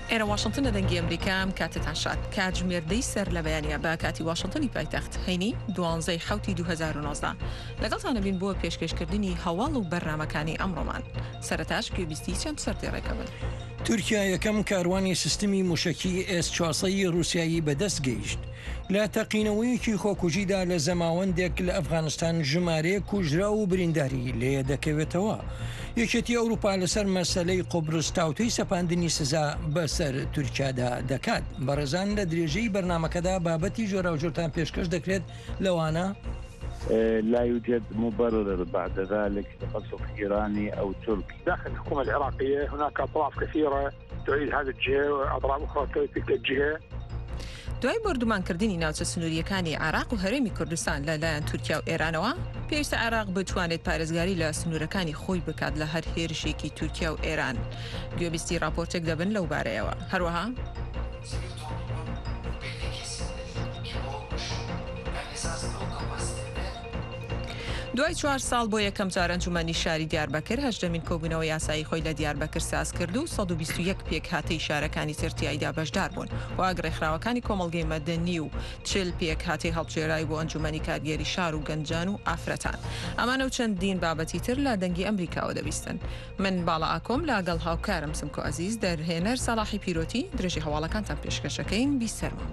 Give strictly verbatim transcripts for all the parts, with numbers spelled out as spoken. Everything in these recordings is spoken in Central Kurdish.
ئێرە واشنگتن لە دەنگی ئەمریکام کاتتان شاد کاتژمێردەی سەر لە بەیانیا بە کاتی واشنگتنی پایتەخت هەینی دوانزەی حوتی دو هەزار و نۆزدە لەگەڵتانە بین بۆ پێشکەشکردنی هەواڵ و بەرنامەکانی ئەمڕۆمان سەرەتاش گوێبیستی چەند سەردێڕێکە بن. تورکیا یەکەم کاروانی سیستمی موشکی ئێس چوارسەد رووسایی بەدەست گەیشت لە تەقینەوەیەکی خۆکوژیدا لە زەماوەندێک لە ئەفغانستان ژمارەیە کوژرا و برینداری لێ دەکەوێتەوە. یەکێتی ئەوروپا لەسەر مەسەلەی قوبرس تاوتوی سەپاندنی سزا بەسەر تورکیادا دەکات. بەڕێزان لە درێژەی بەرنامەکەدا بابەتی جۆراوجۆرتان پێشکەش دەکرێت لەوانە لا يوجد مبرر بعد ذلك لقصف إيراني أو تركي. داخل الحكومة العراقية هناك أطراف كثيرة تعيد هذه الجهة وأطراف أخرى تعيد تلك الجهة. دوای بردومانکردنی ناوچە سنووریەکانی عراق و هەرێمی کوردستان لەلایەن تورکیا و ئێرانەوە پێویستە عراق بتوانێت پارێزگاری لە سنوورەکانی خۆی بکات لە هەر هێرشێکی تورکیا و ئێران. گوێبیستی راپۆرتێک دەبن لەو بارەیەوە. هەروەها دوای چوار ساڵ بۆ یەکەم جار ئەنجومەنی شاری دیاربەکر هەژدەمین کۆبوونەوەی یاسایی خۆی لە دیاربەکر ساز کرد و سەد و بیست و یەک پێک هاتەی شارەکانی ترتیایدا بەشدار بوون و ئاگرێخراوەکانی کۆمەڵگەی مەدەنی و چل پێک هاتەی هەڵبژێرایی بۆ ئەنجومەنی کارگێری شار و گەنجان و ئافرەتان. ئەمانە و چەندین بابەتی تر لە دەنگی ئەمریکاوە دەبیستن. من باڵا ئاکۆم لەگەڵ هاوکارم سمکۆ عەزیز دەرهێنەر سەلاحی پیرۆتی درێژی هەواڵەکانتان پێشکەشەکەین بیسەرمان.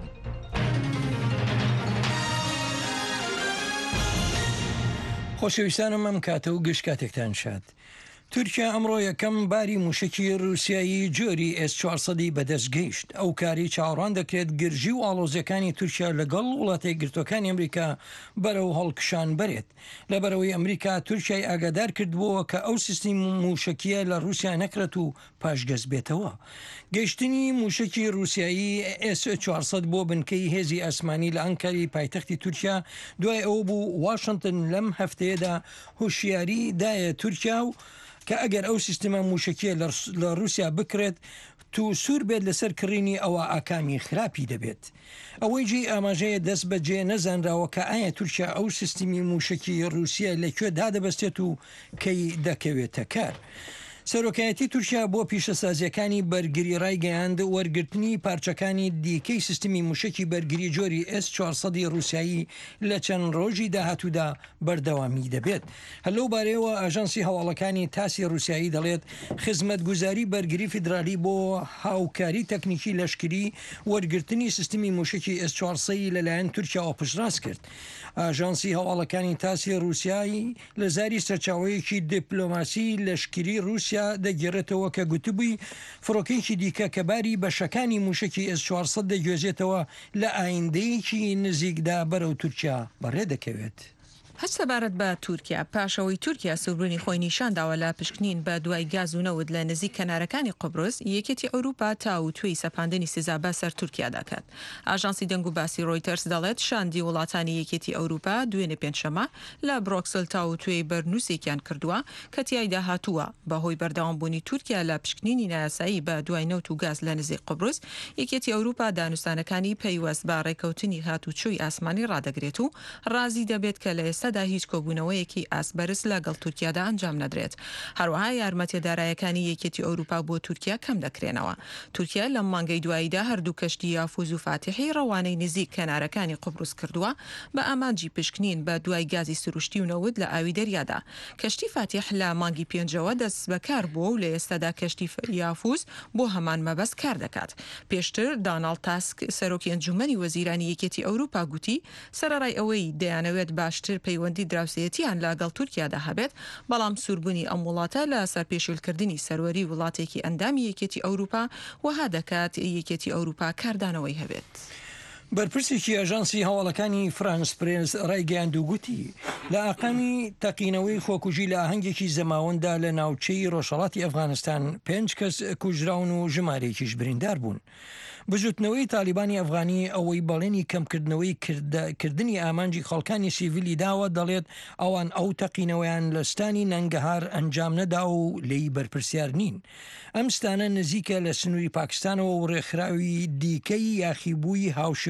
خۆشەویستانم ئەم کاتە و گشت کاتێکتان شاد. تورکیا ئەمڕۆ یەکەم باری موشکی رووسایی جۆری ئێس چوارسەدی بەدەست گەیشت. ئەو کاری چاوەڕوان دەکرێت گرژی و ئاڵۆزیەکانی تورکیا لەگەڵ وڵاتی گرتوەکانی ئەمریکا بەرەو هەڵکشان بەرێت. لەبەرەوەی ئەمریکا تورکیای ئاگادار کردبووە کە ئەو سیستمی موشکیە لە رووسیا نەکرێت و پاشگەز بێتەوە. گەیشتنی موشکی رووسایی ئێس چوارسەد بۆ بنکەی هێزی ئاسمانی لە ئەنکاری پایتەختی تورکیا دوای ئەوە بوو واشنگتن لەم هەفتەیەدا هوشیاری دایە تورکیا و کە ئەگەر ئەو سیستمە موشکیە لە رووسیا بکرێت تو سوور بێت لەسەر کڕینی ئەوە ئاکامی خراپی دەبێت. ئەوەی جێ ئاماژەیە دەست بەجێ نەزانراوە کە ئایا تورکیا ئەو سیستمی موشکی رووسیا لەکوێ دادەبەستێت و کەی دەکەوێتە کار. سەرۆکایەتی تورکیا بۆ پیشەسازیەکانی بەرگری ڕایگەیاند وەرگرتنی پارچەکانی دیکەی سیستمی موشکی بەرگری جۆری ئێس چوارسەدی رووسایی لە چەند ڕۆژی داهاتوودا بەردەوامی دەبێت. هەلو بارەوە ئاژانسی هەواڵەکانی تاسی رووسایی دەڵێت خزمەتگوزاری بەرگری فیدرالی بۆ هاوکاری تەکنیکی لەشکری وەرگرتنی سیستمی موشکی ئێس چوارسەدی لەلایەن تورکیاوە پشتڕاست کرد. ئاژانسی هەواڵەکانی تاسی رووسایی لە زاری سەرچاوەیەکی دیپلۆماسی لەشکری رووسیا دەگێڕێتەوە کە گوتبووی فڕۆکەیەکی دیکە کە باری بەشەکانی موشکی ئێس چوارسەد دەگوێزێتەوە لە ئایندەیەکی نزیکدا بەرەو تورکیا بەڕێ دەکەوێت. هەچ سەبارەت بە تورکیا پاشەوەی تورکیا سووربوونی خۆی نیشانداوە لە پشکنین بە دوای گاز و نەوت لە نزیک کەنارەکانی قوبرس یەکێتی ئەوروپا تا و توێی سەپاندنی سزا بەسەر تورکیا دەکات. ئاژانسی دەنگ و باسی ڕۆیتەرس دەڵێت شاندی وڵاتانی یەکێتی ئەوروپا دوێنێ پێنجشەمە لە بڕۆکسل تا و توێی بەرنووسێکیان کردووە کە تیایدا هاتووە بەهۆی بەردەوامبوونی تورکیا لە پشکنینی نایاسایی بە دوای نەوت و گاز لە نزیک قوبرس یەکێتی ئەوروپا دانوستانەکانی پەیوەست بە ڕێکەوتنی هاتوچۆی ئاسمانی ڕادەگرێت و ڕازی دەبێت کە لە ئێستادا هیچ کۆبوونەوەیەکی ئاسبەرز لەگەڵ تورکیادا ئەنجام نەدرێت. هەروەها یارمەتیدارایەکانی یەکێتی ئەوروپا بۆ تورکیا کەم دەکرێنەوە. تورکیا لە مانگەی دواییدا هەردوو کەشتی یافوز و فاتحی ڕەوانەی نزیک کەنارەکانی قوبرس کردووە بە ئامانجی پشکنین بە دوای گازی سروشتی و نەوت لە ئاوی دەریادا. کەشتی فاتح لە مانگی پێنجەوە دەست بەکار بووە و لە ئێستادا کەشتی یافوز بۆ هەمان مەبەست کار دەکات. پێشتر داناڵد تاسک سەرۆکی ئەنجومەنی وەزیرانی یەکێتی ئەوروپا گوتی سەرەڕای ئەوەی دەیانەوێت باشتر پەیوەندی دراوسەتیان لەگەڵ تورکیادا هەبێت بەڵام سووربوونی ئەم وڵاتە لە سەرپێشیلکردنی سەروەری وڵاتێکی ئەندامی یەکێتی ئەوروپا وها دەکات یەکێتی ئەوروپا کاردانەوەی هەبێت. بەرپرسێکی ئاژانسی هەواڵەکانی فرانس پرێنس ڕایگەیاند و گوتی لە ئاقامی تەقینەوەی خۆکوژی لە ئاهەنگێکی زەماوەندا لە ناوچەی ڕۆژهەڵاتی ئەفغانستان پێنج کەس کوژراون و ژمارەیەکیش بریندار بوون. بجوتنەوەی تالیبانی ئەفغانی ئەوەی بەڵێنی کەمکردنەوەی کردنی ئامانجی خەڵکانی سیڤیلی داوە دەڵێت ئەوان ئەو تەقینەوەیان لە ستانی نەنگەهار ئەنجام نەدا و لێی بەرپرسیار نین. ئەم ستانە نزیکە لە سنووری پاکستانەوە و ڕێکخراوی دیکەی یاخیبووی هاوشێوە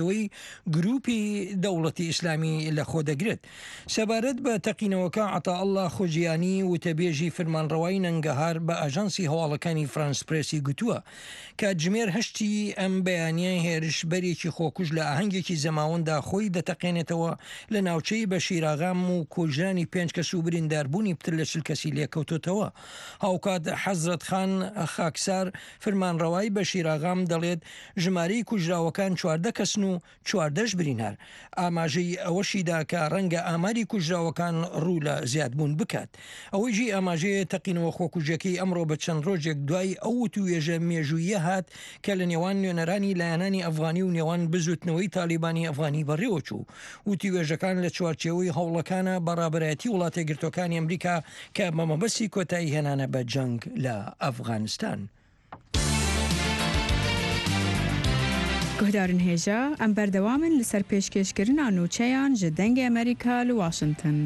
ڕێکخراوەی گروپی دەوڵەتی ئیسلامی لە خۆ دەگرێت. سەبارەت بە تەقینەوەکە عەتاءالله خۆجیانی وتەبێژی فەرمانڕەوای نەنگەهار بە ئاژانسی هەواڵەکانی فرانس پرێسی گوتووە کاتژمێر هەشتی ئەم بەیانیە هێرش بەرێکی خۆکوژ لە ئاهەنگێکی زەماوەندا خۆی دەتەقێنێتەوە لە ناوچەی بە شیراغام و کۆژرانی پێنج کەس و برینداربوونی پتر لە چل کەسی لێکەوتوتەوە. هاوکات حەزرەت خان خاکسار فەرمانڕەوای بە شیراغام دەڵێت ژمارەی کوژراوەکان چواردە کەسن و چواردەش برینار. ئاماژەی ئەوەشیدا کە ڕەنگە ئاماری کوژراوەکان ڕوو لە زیادبوون بکات. ئەوەیژی ئاماژەیە تەقینەوە خۆکوژەکەی ئەمڕۆ بە چەند ڕۆژێک دوای ئەو توێژە مێژوویە هات کە لە نێوان نوێنەرانی لایەنانی ئەفغانی و نێوان بزوتنەوەی تالیبانی ئەفغانی بەڕێوە چوو. وتی وێژەکان لە چوارچێوەی هەوڵەکانە بەڕابەتی وڵاتە گرتوەکانی ئەمریکا کە مەمەبەستی کۆتایی هێنانە بە جەنگ لە ئەفغانستان. گهدارن هێژە ئەم بەردەوامن لەسەر پێشکەشکردنا نوچەیان ji dengê ئەمریکا li Washington.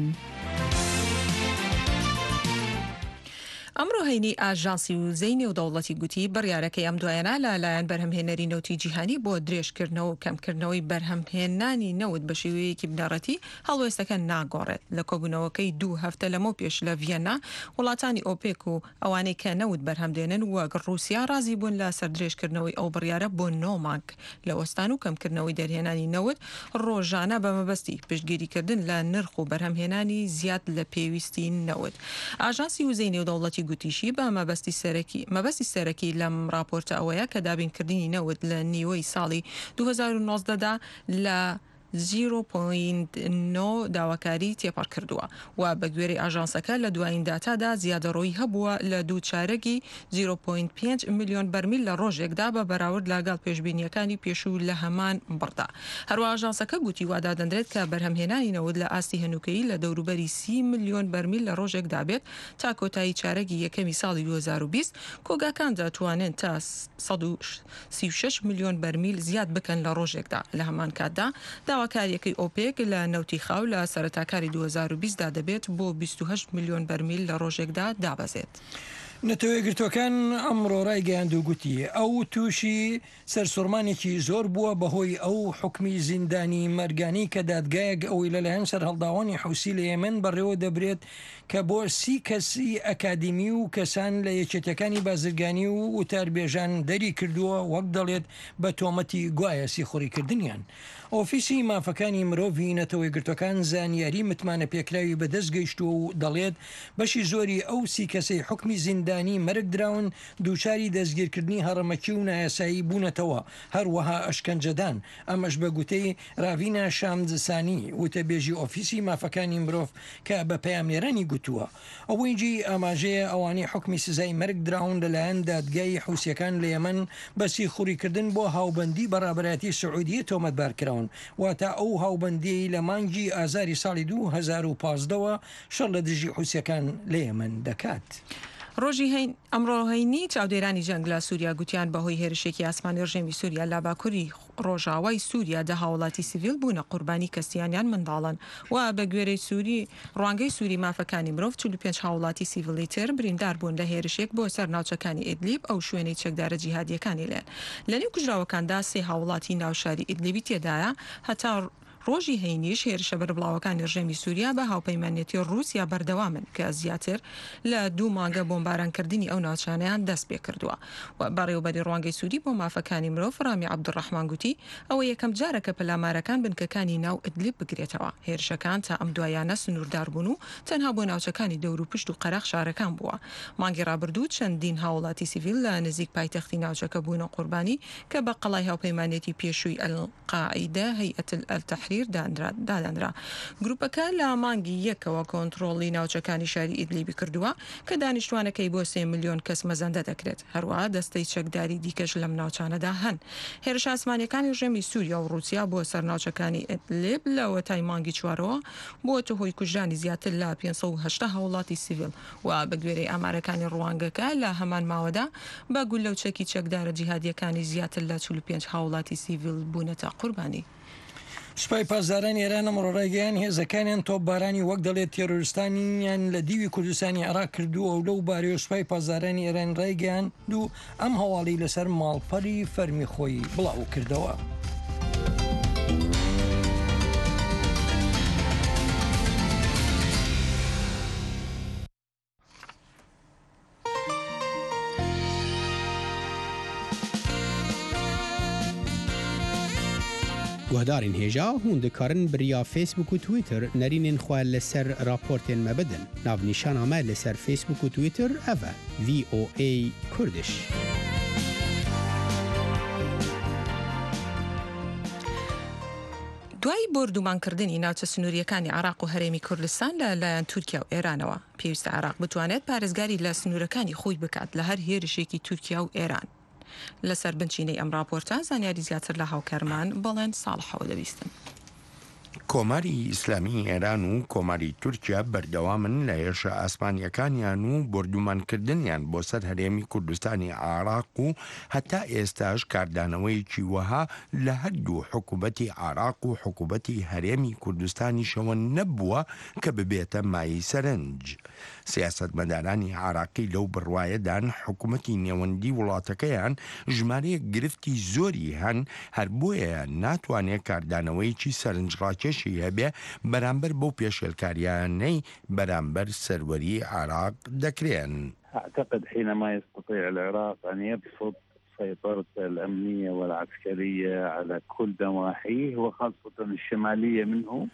ئەمڕۆ هەینی ئاژانسی و زەی نێودەوڵەتی گوتی بڕیارەکەی ئەم دوایەنە لەلایەن بەرهەمهێنەری نەوتی جیهانی بۆ درێژکردنەوە و کەمکردنەوەی بەرهەمهێنانی نەوت بە شێوەیەکی بنەڕەتی هەڵوێستەکە ناگۆڕێت. لە کۆبوونەوەکەی دوو هەفتە لەمەوە پێش لە ڤیەنا وڵاتانی ئۆپێک و ئەوانەی کە نەوت بەرهەمدێنن وەک ڕووسیا رازی بوون لە سەر درێژکردنەوەی ئەو بڕیارە بۆ نۆ مانگ لە وەستان و کەمکردنەوەی دەرهێنانی نەوت ڕۆژانە بە مەبەستی پشتگیریکردن لە نرخ و بەرهەمهێنانی زیاد لە پێویستی نەوت. ئاژانسی و زەی نێودەوڵەتی گوتیشی بە مەبەستی سەرەکی مەبەستی سەرەکی لەم راپۆرتە ئەوەیە کە دابینکردنی نەوت لە نیوەی ساڵی دوو هەزار و نۆزدە دا لە زیرۆ پۆینت نۆ داواکاری تێپەڕ کردووە و بە گوێرەی ئاژانسەکە لە دوایین داتادا زیادەڕۆی هەبووە لە دوو چارەکی زیرۆ پۆینت پێنج میلیۆن بەرمیل لە ڕۆژێکدا بە بەراورد لەگەڵ پێشبینیەکانی پێشوو لە هەمان بڕدا. هەروە ئاژانسەکە گوتی وادا دەندرێت کە بەرهەمهێنانی نەوت لە ئاستی هەنووکەیی لە دەوروبەری سی میلیۆن بەرمیل لە ڕۆژێکدا بێت تا کۆتایی چارەکی یەکەمی ساڵی دوو هەزار و بیست کۆگاکان دەتوانن تا سەد و سی و شەش میلیۆن بەرمیل زیاد بکەن لە ڕۆژێکدا. لە هەمان کاتدا داواکاریەکەی ئۆپێک لە نەوتی خاو لە سەرەتاکاری دوو هەزار و بیست دا دەبێت بۆ بیست و هەشت میلیۆن بەرمیل لە ڕۆژێکدا دابەزێت. نەتەوەی گرتوەکان ئەمڕۆ ڕایگەیاند و گوتی ئەو تووشی سەرسوڕمانێکی زۆر بووە بەهۆی ئەو حکمی زیندانی مەرگانی کە دادگایەک ئەوەی لەلایەن سەر هەڵداوانی حوسی لە یەمەن بەڕێوە دەبرێت کە بۆ سی کەسی ئەکادمی و کەسان لە یەکێتەکانی بازرگانی و وتاربێژان دەری کردووە وەک دەڵێت بە تۆمەتی گوایە سیخۆڕیکردنیان. ئۆفیسی مافەکانی مرۆڤی نەتەوەی گرتوەکان زانیاری متمانە پێکراوی بەدەست گەیشتووە و دەڵێت بەشی زۆری ئەو سی کەسەی حکمی زیندانی مەرگ دراون دووچاری دەستگیرکردنی هەڕەمەکی و نایاسایی بوونەتەوە هەروەها ئەشکەنجەدان. ئەمەش بە گوتەی ڕاڤینە شامزسانی وتەبێژی ئۆفیسی مافەکانی مرۆڤ کە بە پەیامنێرانی گوتووە. ئەوەیجی ئاماژەیە ئەوانەی حکمی سزای مەرگ دراون لەلایەن دادگای حوسیەکان لە یەمەن بەسی خوڕیکردن بۆ هاوبەندی بەڕابەتی سعودی تۆمەتبارکراون واتە ئەو هاوبەندی لە مانگی ئازاری ساڵی دوو هەزار و پازدەوە شەڕ لە دژی حوسیەکان لە یەمەن دەکات. ڕۆژی هەین ئەمڕۆهینی چاودێرانی جەنگ لە سووریا گوتیان بەهۆی هێرشێکی ئاسمانی ڕژێمی سووریا لە باکووری ڕۆژاوای سووریا دە هاوڵاتی سیڤیل بوونە قوربانی کەسیانیان منداڵن و بە گوێرەی سووری ڕوانگەی سووری مافەکانی مرۆڤ چل و پێنج هاوڵاتی سیڤیلی تر بریندار بوون لە هێرشێک بۆ سەر ناوچەکانی ئیدلیب ئەو شوێنەی چەکدارە جیهادیەکانی لێن. لە نێو کوژراوەکاندا سێ هاوڵاتی ناوشاری ئیدلیبی تێدایە. هەتا ڕۆژی هەینیش هێرشە بەربڵاوەکانی ڕژێمی سووریا بە هاوپەیمانێتی ڕووسیا بەردەوامن کە زیاتر لە دوو مانگە بۆمبارانکردنی ئەو ناوچانیان دەست پێ کردووە. و بەڕێوەبەری ڕوانگەی سووری بۆ مافەکانی مرۆڤ ڕامی عەبدوڕەحمان گوتی ئەوە یەکەم جارەکە پەلامارەکان بنکەکانی ناو ئیدلیب بگرێتەوە. هێرشەکان تا ئەم دوایانە سنووردار بوون و تەنها بۆ ناوچەکانی دەور و پشت و قەرەخ شارەکان بووە. مانگی ڕابردوو چەندین هاوڵاتی سیڤیل لە نزیک پایتەختی ناوچەکە بوونە قوربانی کە بە قەڵای هاوپەیمانێتی پێشووی ئەلقاعیدە هەیئەت التەحریر دانرا. دادەنرا. گروپەکە لە مانگی یەکەوە کۆنتڕۆڵی ناوچەکانی شاری ئیدلیبی کردووە کە دانیشتوانەکەی بۆ سێ میلیۆن کەس مەزەندە دەکرێت. هەروەها دەستەی چەکداری دیکەش لەم ناوچانەدا هەن. هێرش ئاسمانیەکانی ڕژێمی سووریا و ڕووسیا بۆ سەر ناوچەکانی ئیدلیب لە وەتای مانگی چوارەوە بۆتە هۆی کوژرانی زیاتر لە پێنج سەد و هەشتا هاوڵاتی سیڤیل و بە گوێرەی ئامارەکانی ڕوانگەکە لە هەمان ماوەدا بە گول لەو چەکی چەکدارە جیهادیەکانی زیاتر لە چل و پێنج هاوڵاتی سیڤیل بوونەتە قوربانی. سوپای پاسداران ئێران ئەمڕۆ ڕایگەیان هێزەکانیان تۆپبارانی وەک دەڵێت تێرۆریستانیان لە دیوی کوردستانی عێراق کردووە و لەو بارەیە سوپای پاسدارانی ئێران ڕایگەیان دوو ئەم هەواڵی لەسەر ماڵپەری فەرمی خۆی بڵاو کردەوە. گهدارین هێژا هوندەکارن بریا فیسبوک و تویتر نەرینên xwe li ser raportên me bidin. Navnîşana me li ser Facebook û Twitter ev e V O A Kurdish. دوای بردومانکردنی ناوچە سنووریەکانی عراق و هەرێمی کوردستان لەلایەن تورکیا و ئێرانەوە پێویستە عراق بتوانێت پارێزگاری لە سنوورەکانی خۆی بکات لە هەر هێرشێکی تورکیا و ئێران. لەسەر بنچینەی ئەم راپۆرتان زانیاری زیاتر لە هاوکارمان بەڵێن ساڵحەوە دەویستن. کۆماری ئیسلامی ئێران و کۆماری تورکیا بەردەوامن لە هێرشە ئاسمانیەکانیان و بردومانکردنیان بۆ سەر هەرێمی کوردستانی عراق و هەتا ئێستاش کاردانەوەیکی وەها لە هەردوو حکوومەتی عراق و حکوومەتی هەرێمی کوردستانیشەوە نەبووە کە ببێتە مای سەرنج. سیاسەتمەدارانی عراقی لەو بڕوایەدان حکوومەتی نێوەندی وڵاتەکەیان ژمارەیەک گرفتی زۆری هەن هەر بۆیە ناتوانێت کاردانەوەیکی سەرنجڕاکێشی هەبێ بەرامبەر بەو پێشێلکاریانەی بەرامبەر سەروەری عراق دەکرێن. أعتقد حينما يستطيع العراق أن يبسط سيطرته الأمنية والعسكرية على كل نواحيه وخاصة الشمالية منه.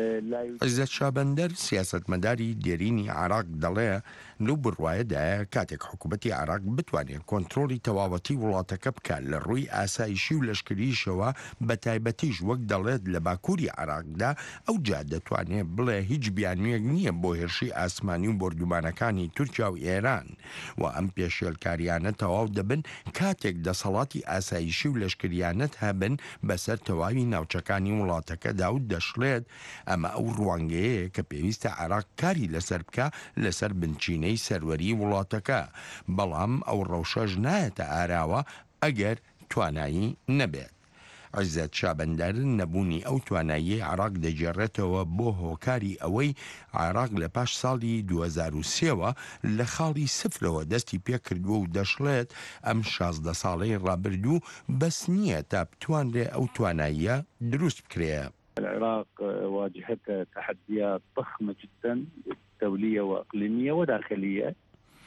عزت شابندر سیاستمەداری دێرینی عراق دەڵێ لەو بڕوایەدایە کاتێک حکوومەتی عراق بتوانێت کۆنتڕۆلی تەواوەتی وڵاتەکە بکات لە ڕووی ئاسایشی و لەشکریشەوە بە تایبەتیش وەک دەڵێت لە باکووری عراقدا ئەو جا دەتوانێت بڵێ هیچ بیانویەک نییە بۆ هێرشی ئاسمانی و بردومانەکانی تورکیا و ئێران و ئەم پێشێلکاریانە تەواو دەبن کاتێک دەسەڵاتی ئاسایشی و لەشکریانەت هەبن بەسەر تەواوی ناوچەکانی وڵاتەکەدا و دەشڵێت ئەمە ئەو ڕوانگەیە کە پێویستە عراق کاری لەسەر بکە لەسەر بنچینەی سەروەری وڵاتەکە، بەڵام ئەو ڕەوشەش نایەتە ئاراوە ئەگەر توانایی نەبێت. عزت شابندر نەبوونی ئەو توانایی عراق دەجێڕێتەوە بۆ هۆکاری ئەوەی عراق لە پاش ساڵی دوو هەزار و سێەوە لە خاڵی سفرەوە دەستی پێکردووە و دەشڵێت ئەم شازدە ساڵەی ڕابردوو بەس نییە تا بتوانرێ ئەو تواناییە دروست بکرێ. العراق واجهته تحديات ضخمة جدا دولية وإقليمية وداخلية.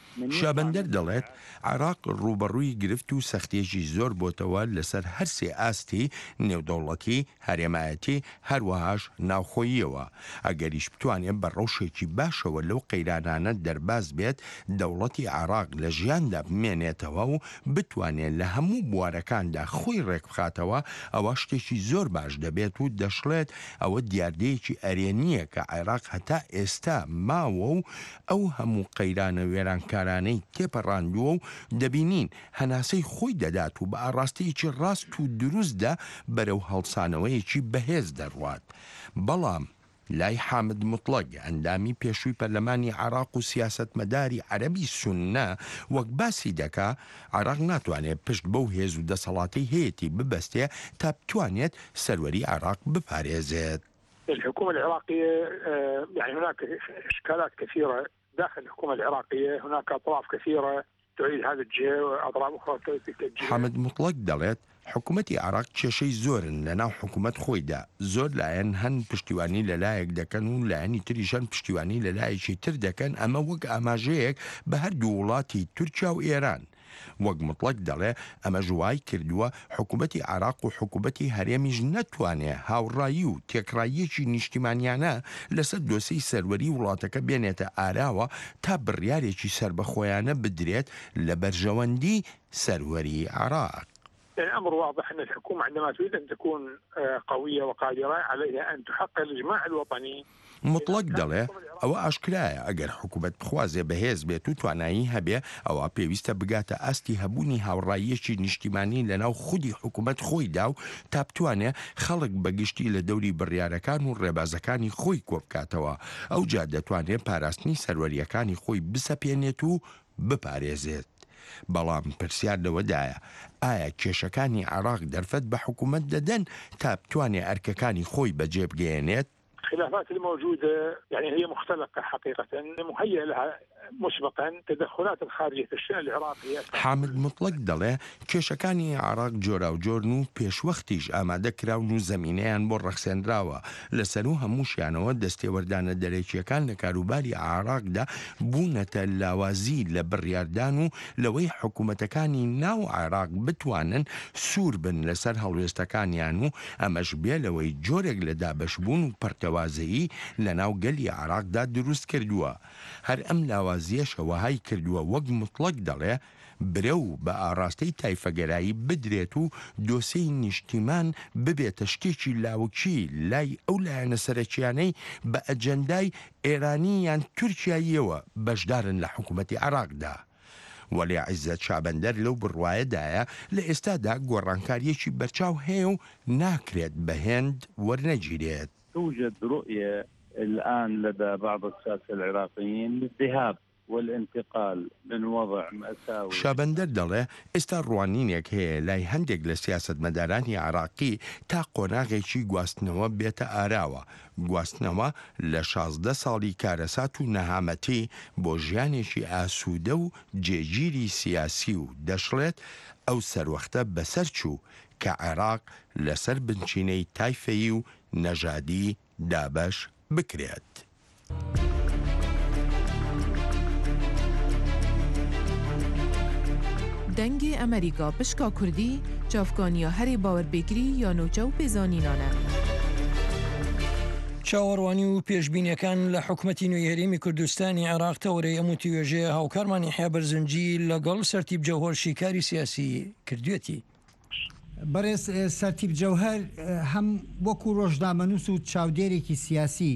شابندر دەڵێت عراق ڕوبەڕووی گرفت و سەختیێکی زۆر بۆتەوە لەسەر هەرسێ ئاستی نێودەوڵەتی هەرێمایەتی هەروەهاش ناوخۆییەوە. ئەگەریش بتوانێت بە ڕەوشێکی باشەوە لەو قەیرانانە دەرباز بێت دەوڵەتی عراق لە ژیاندا بمێنێتەوە و بتوانێت لە هەموو بوارەکاندا خۆی ڕێک بخاتەوە ئەوە شتێکی زۆر باش دەبێت و دەشڵێت ئەوە دیاردەیەکی ئەرێنیە کە عێراق هەتا ئێستا ماوە و ئەو هەموو قەیرانە وێرانکار رانەی تێپەڕاندووە و دەبینین هەناسەی خۆی دەدات و بە ئاڕاستەیەکی ڕاست و دروستدا بەرەو هەڵسانەوەیەکی بەهێز دەڕوات. بەڵام لای حامد مطلق ئەندامی پێشووی پەرلەمانی عراق و سیاسەتمەداری عەرەبی سوننا وەک باسی دەکا عراق ناتوانێت پشت بەو هێز و دەسەڵاتی هەیەی ببەستێ تا بتوانێت سەروەری عراق بپارێزێت. الحكومة العراقية يعني هناك إشكالات كثيرة داخل الحكومة العراقية، هناك أطراف كثيرة تعيد هذا الجهة وأطراف أخرى تعيد تلك الجهة. حامد مطلق دەڵێت حکوومەتی عراق کێشەی زۆرن لەناو حکوومەت خۆیدا، زۆر لایەن هەن پشتیوانی لەلایەک دەکەن و لایەنی تریشان پشتیوانی لەلایەکی تر دەکەن، ئەمە وەک ئاماژەیەک بە هەردوو وڵاتی تورکیا و ئێران. وەک مطلق دەڵێ ئەمە ژوای کردووە حکوومەتی عراق و حکوومەتی هەرێمیش نەتوانێ هاوڕایی و تێکڕاییەکی نیشتیمانیانە لەسەر دۆسەی سەروەری وڵاتەکە بێنێتە ئاراوە تا بڕیارێکی سربەخۆیانە بدرێت لە بەرژەوەندی سەروەری عراق. الأمر واضح أن الحكومة عندما تريد أن تكون قوية وقادرة عليها أن تحقق الإجماع الوطني. مطلق دەڵێ ئەوە ئاشکرایە ئەگەر حکوومەت بخوازێ بەهێز بێت و توانایی هەبێ ئەوە پێویستە بگاتە ئاستی هەبوونی هاوڕاییەکی نیشتیمانی لەناو خودی حکوومەت خۆیدا و تا بتوانێ خەڵک بەگشتی لە دەوری بڕیارەکان و ڕێبازەکانی خۆی کۆبکاتەوە، ئەو جا دەتوانێت پاراستنی سەروەریەکانی خۆی بسەپێنێت و بپارێزێت. بەڵام پرسیار لەوەدایە ئایا کێشەکانی عراق دەرفەت بە حکوومەت دەدەن تا بتوانێت ئەرکەکانی خۆی بەجێبگەێنێت؟ الخلافات الموجودة يعني هي مختلقة حقيقة، مهيئ لها مسبقا تدخلات الخارجية في الشأن العراقي. حامد مطلق دەڵێ کێشەکانی عراق جۆرا و جۆرن و پێشوەختیش ئامادەکراون و زەمینەیان بۆ ڕەخسێنراوە لەسەر و هەمووشیانەوە دەستێوەردانە دەرێکیەکان لە کاروباری عراقدا بوونەتە لاوازی لە بڕیاردان و لەوەی حکوومەتەکانی ناو عراق بتوانن سوور بن لەسەر هەڵوێستەکانیان و ئەمەش بێ لەوەی جۆرێک لە دابەشبوون و پەرتەوازەیی لە ناو گەلی عراقدا دروست کردووە. هەر ئەم لاوازیە شەوەهای کردووە وەک مطلق دەڵێ برە و بە ئاراستەی تایفەگەرایی بدرێت و دۆسەی نیشتیمان ببێتە شتێکی لاوکی لای ئەو لایەنە سەرەکیانەی بە ئەجەندای ئێرانی یان تورکیاییەوە بەشدارن لە حکوومەتی عراقدا. وەلی عیزەت شابەندەر لەو بڕوایەدایە لە ئێستادا گۆڕانکاریەکی بەرچاو هەیە و ناکرێت بە هێند وەرنەگیرێت. توجد رؤية الآن لدى بعض الساسة العراقيين للذهاب والانتقال من وضع مأساوي. شابەندەر دەڵێ ئێستا ڕوانینێک هەیە لای هەندێک لە سیاسەتمەدارانی عراقی تا قۆناغێکی گواستنەوە بێتە ئاراوە. گواستنەوە لە شازدە ساڵی کارەسات و نەهامەتی بۆ ژیانێکی ئاسوودە و جێگیری سیاسی و دەشڵێت ئەو سەروەختە بەسەر چوو کە عێراق لەسەر بنچینەی تایفەیی و نەژادی دابەش بکرێت. دەنگی ئەمریکا پشکا کوردی چافکانیا هەری باوەربێگری یا نوچە و پێزانینانە. چاوەڕوانی و پێشبینیەکان لە حکوومەتی نوێی هەرێمی کوردستانی عێراق تەورەی ئەم توێژێ هاوکارمانی حیابەرزنجی لەگەڵ سەرتیب جەوهەر شیکاری سیاسی کردوێتی. بەڕێز سەرتیب جەوهەر هەم وەکو ڕۆژنامەنووس و چاودێرێکی سیاسی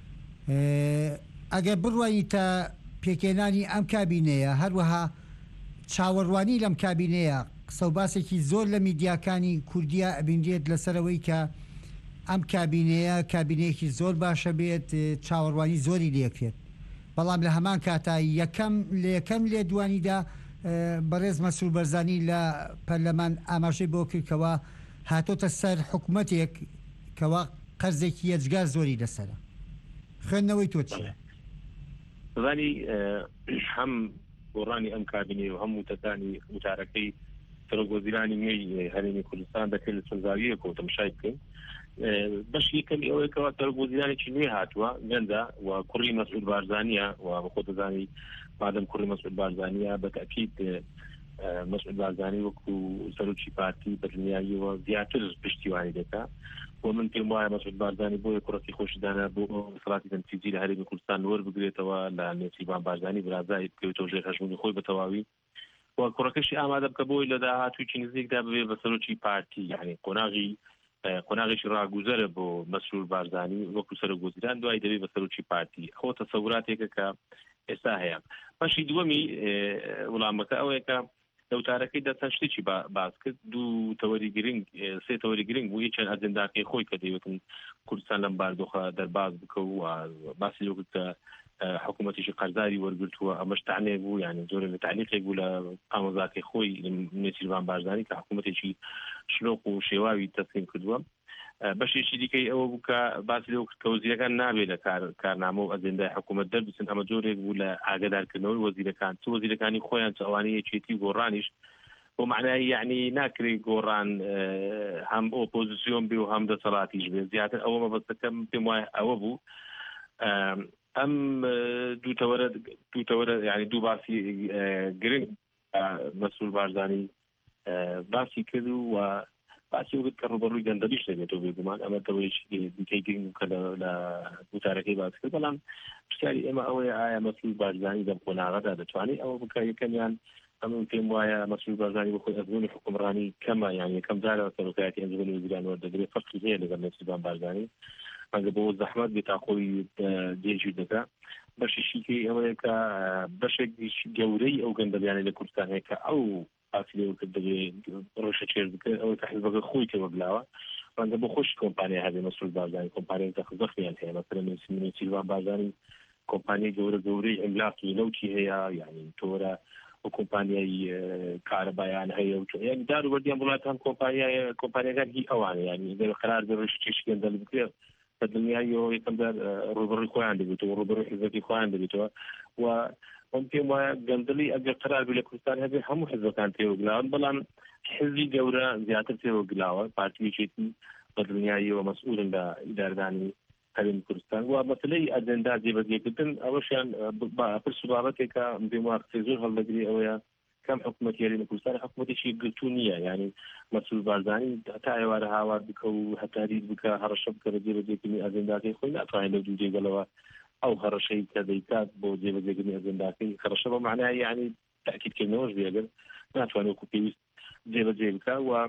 ئەگەر بڕوانی تا پێکێنانی ئەم کابینەیە هەروەها چاوەڕوانی لەم کابینەیە قسە و باسێکی زۆر لە میدیاکانی کوردیا ئەبینرێت لەسەرەوەی کە ئەم کابینەیە کابینەیەکی زۆر باشە بێت چاوەڕوانی زۆری لێکرێت بەڵام لە هەمان کاتا یەکەم لە یەکەم لێ دوانیدا بەڕێز مەسرور بەرزانی لە پەرلەمان ئاماژەی بۆ کردکەوە هاتۆتە سەر حکوومەتێک کەوا قەرزێکی یەجگار زۆری لەسەرە. خوێندنەوەی تۆ چیە؟ زانی هەم گۆڕانی ئەم کابینێ و هەموو تەتانی وتارەکەی سەرۆکوەزیرانی نوێی هەرێمی کوردستان دەکرێت لە سەرزاویەکەوە تەماشای بکەین. بەش یەکەمی ئەوەیەکەوە سەرۆکوەزیرانێکی نوێ هاتووە گەندە و کوڕی مەسعود بارزانیە و بەخۆ دەزانی مادەم کوڕی مەسعود بارزانیە بەتەکید مەسعود بارزانی وەکو سەرۆکی پارتی بەدڵنیاییەوە زیاتر پشتیوانی دەکات و من پێم وایە مەسعود بارزانی بۆ کوڕەتی خۆشدانە بۆ سەڵاتی تەنفیزی لە هەرێمی کوردستان وەربگرێتەوە لە نێچیروان بارزانی برازای بکەوێتەوە ژێر هەژمونی خۆی بەتەواوی و کوڕەکەشی ئامادە بکە بۆی لە داهاتووی نزیکدا ببێ بە سەرۆکی پارتی یعنی قۆناغی قۆناغێکی ڕاگوزەرە بۆ مەسرور بارزانی وەکو سەرۆکوەزیران دوای دەبێت بە سەرۆکی پارتی ئەوە تەسەوراتێکە کە ئێستا هەیە. بەشی دووەمی وڵامەکە ئەوەیە کە دەوتارەکەی دەچەند شتێکی باس کرد دوو تەوەری گرنگ سێ تەوەری گرنگ بوو یەکیان ئەجەنداکەی خۆی کە دەیوتن کوردستان لەم باردۆخە دەرباز بکە و باسی لێ کرد کە حکوومەتیشی قەرزاری وەرگرتووە ئەمەش تعنێک بوو یعنی زۆر لە تعلیقێک بوو لە ئامۆزاکەی خۆی نێچیروان بارزانی کە حکوومەتێکی شلۆق و شێواوی تەسلیم کردووە. بەشێکی دیکەی ئەوە بوو کە باسی لێ کرد کە وەزیرەکان نابێت لە کارنامە و ئەجەندای حکوومەت دەربچن ئەمە جۆرێک بوو لە ئاگادارکردنەوەی وەزیرەکان چ وەزیرەکانی خۆیان چ ئەوانەی یەکێتی و گۆڕانیش بۆ معنای یعنی ناکرێت گۆڕان هەم ئۆپۆزیسیۆن بێ و هەم دەسەڵاتیش بێ زیاتر ئەوە مەبەستەکەم پێم وایە ئەوە بوو ئەم دووتەوەرە دووتەوەرە یعنی دوو باسی گرنگ مەسرور بارزانی باسی کرد و باسی وگت کە ڕوبەڕووی گەندەلیش دەبێتەوە بێگومان ئەمە تەوەیەکی دیکەی گرنگ کە لە وتارەکەی باس کرد بەڵام پرسیاری ئێمە ئەوەیە ئایا مەسرور بارزانی لەم قۆناغەدا دەتوانێت ئەوە بکە یەکەمیان ئەمە پێم وایە مەسرور بارزانی بۆ خۆی ئەزموونی حکومڕانی کەمە یعنی یەکەم جارە سەرۆکایەتی ئەنجومەنی وەزیران وەردەگرێت فەرقی هەیە لەگەڵ نێچیروان بارزانی ئەگە بۆ زەحمەت بێت تا خۆی دێژی دەکات. بەشیشیکەی ئەوەیە کە بەشێک گەورەی ئەو گەندەلیانەی لە کوردستان هەیە کە ئەو باسی لێ کرد دەبێت ڕۆژە چێر بکرد ئەوەی کە حیزبەکە خۆی تێوە بلاوە ڕەنگە بۆ خۆشی کۆمپانیا هەبێ مەسرور بارزانی کۆمپانیای زەخمیان هەیە مەسەلەن نێچیروان بارزانی کۆمپانیای گەورە گەورەی ئەملاقی نەوتی هەیە یعنی تۆرە و کۆمپانیای کارەبایان هەیە و یعنی داروبەردیان وڵاتان کۆمپانیای کۆمپانیەکان هی ئەوانە یعنی دەبێت قەرار بێ ڕۆژی چێشی گەندەل بکرێت بەدڵنیاییەوە یەکەم جار ڕوبەڕووی خۆیان دەبێتەوە ڕوبەڕووی حیزبەکەی خۆیان دەبێتەوە و ممكن ما قندلي أجر قرار بلا كردستان هذه هم حزب كان تيو قلاوة بلان حزبي جورا زيادة تيو قلاوة بارتي شيء بدنياي ومسؤول عن إدارة هذه كردستان ومثلي أجندة جيبة جدا أول شيء بالسبابة كا بما تزور هالمدري أويا كم حكومة يلي كردستان حكومة شيء قلتونية يعني مسؤول بارزاني حتى عوارها واربكو حتى هريد بك هرشب كرجيبة جيبني أجندة كي خوينا فاهم لو جي قالوا أو هرشي كذيكات بو جيبة جيبني أجندة كي هرشب معناه يعني تأكيد كلمة وش بيقول ما توانو كوبيس جيبة جيبك و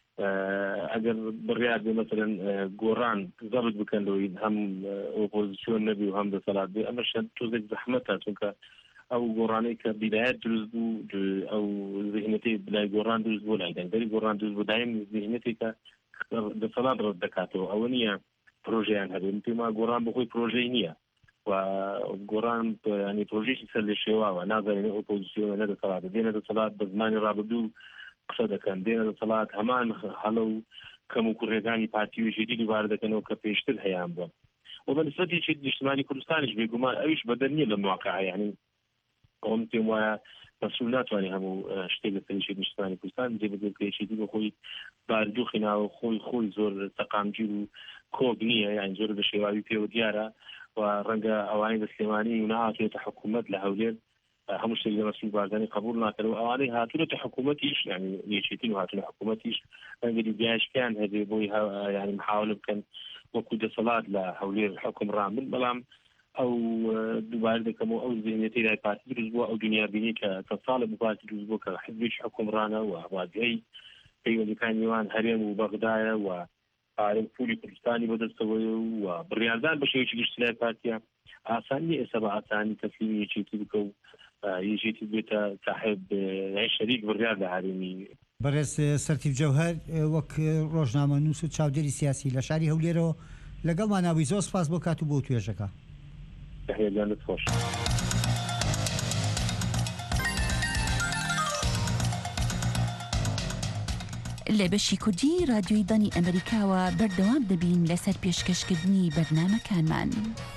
اگر بالرياض مثلا جوران ضبط بكن لو هم اوبوزيسيون نبي وهم دسالات بي اما شان توزك زحمتها تونك او جوراني كبدايات دروزبو او ذهنتي بلا جوران دروزبو لا يعني دري جوران دروزبو دايم ذهنتي ك دسالات ردكاتو اونيه بروجيان هذا انت ما جوران بخوي بروجينيه وجوران يعني بروجي يسلي شواوا ناظر يعني اوبوزيسيون هذا دسالات دينا دسالات بزمان رابدو قصد كان دين الصلاة همان حلو كم كرهاني بارتيو جديد وارد كانوا كفيشتل هيام بوا وبالنسبة لشيء الاجتماعي كردستاني بيقوم أيش بدني للمواقع يعني قمت و مسؤولات واني هم اشتغل في شيء الاجتماعي كردستان زي بدل كل شيء دي خوي باردو خنا وخوي خوي زور تقامجيرو كوغنية يعني زور بشيوابي في وديارة ورنجا أواني السليماني ونعاطي تحكمات لهولين هم الشيء مسؤول بعدين قبولنا كانوا أواني هاتوا حكومتيش يعني يشيتين وهاتوا حكومتيش انقدي بياش كان هذه بويها يعني محاولة كان وكود صلاة لحولي الحكم رامل بلام أو دوباره كمو أو ذهنيتي لا بارتي الأسبوع أو دنيا بيني كتصالب بارتي الأسبوع كحزبش حكم رانا وواجهي في اللي كان يوان هريم وبغداد وعالم فولي كردستاني بدل سوي وبالرياضان بشيء يشتغل بارتيا آساني سبعة آساني تسليم يشيتي بكو يجي تبيت صاحب شريك بالرياضة عالمي برس سرتيف جوهر وك روزنامه نووس و چاودێری سیاسی لە شاری هەولێرەوە لەگەڵمان ناوی زۆر سپاس بۆ کات و بۆ توێژەکە. تحیەتان خۆش. لە بەشی کوردی رادیۆی دانی ئەمریکاوە بەردەوام دەبین لەسەر پێشکەشکردنی بەرنامەکانمان.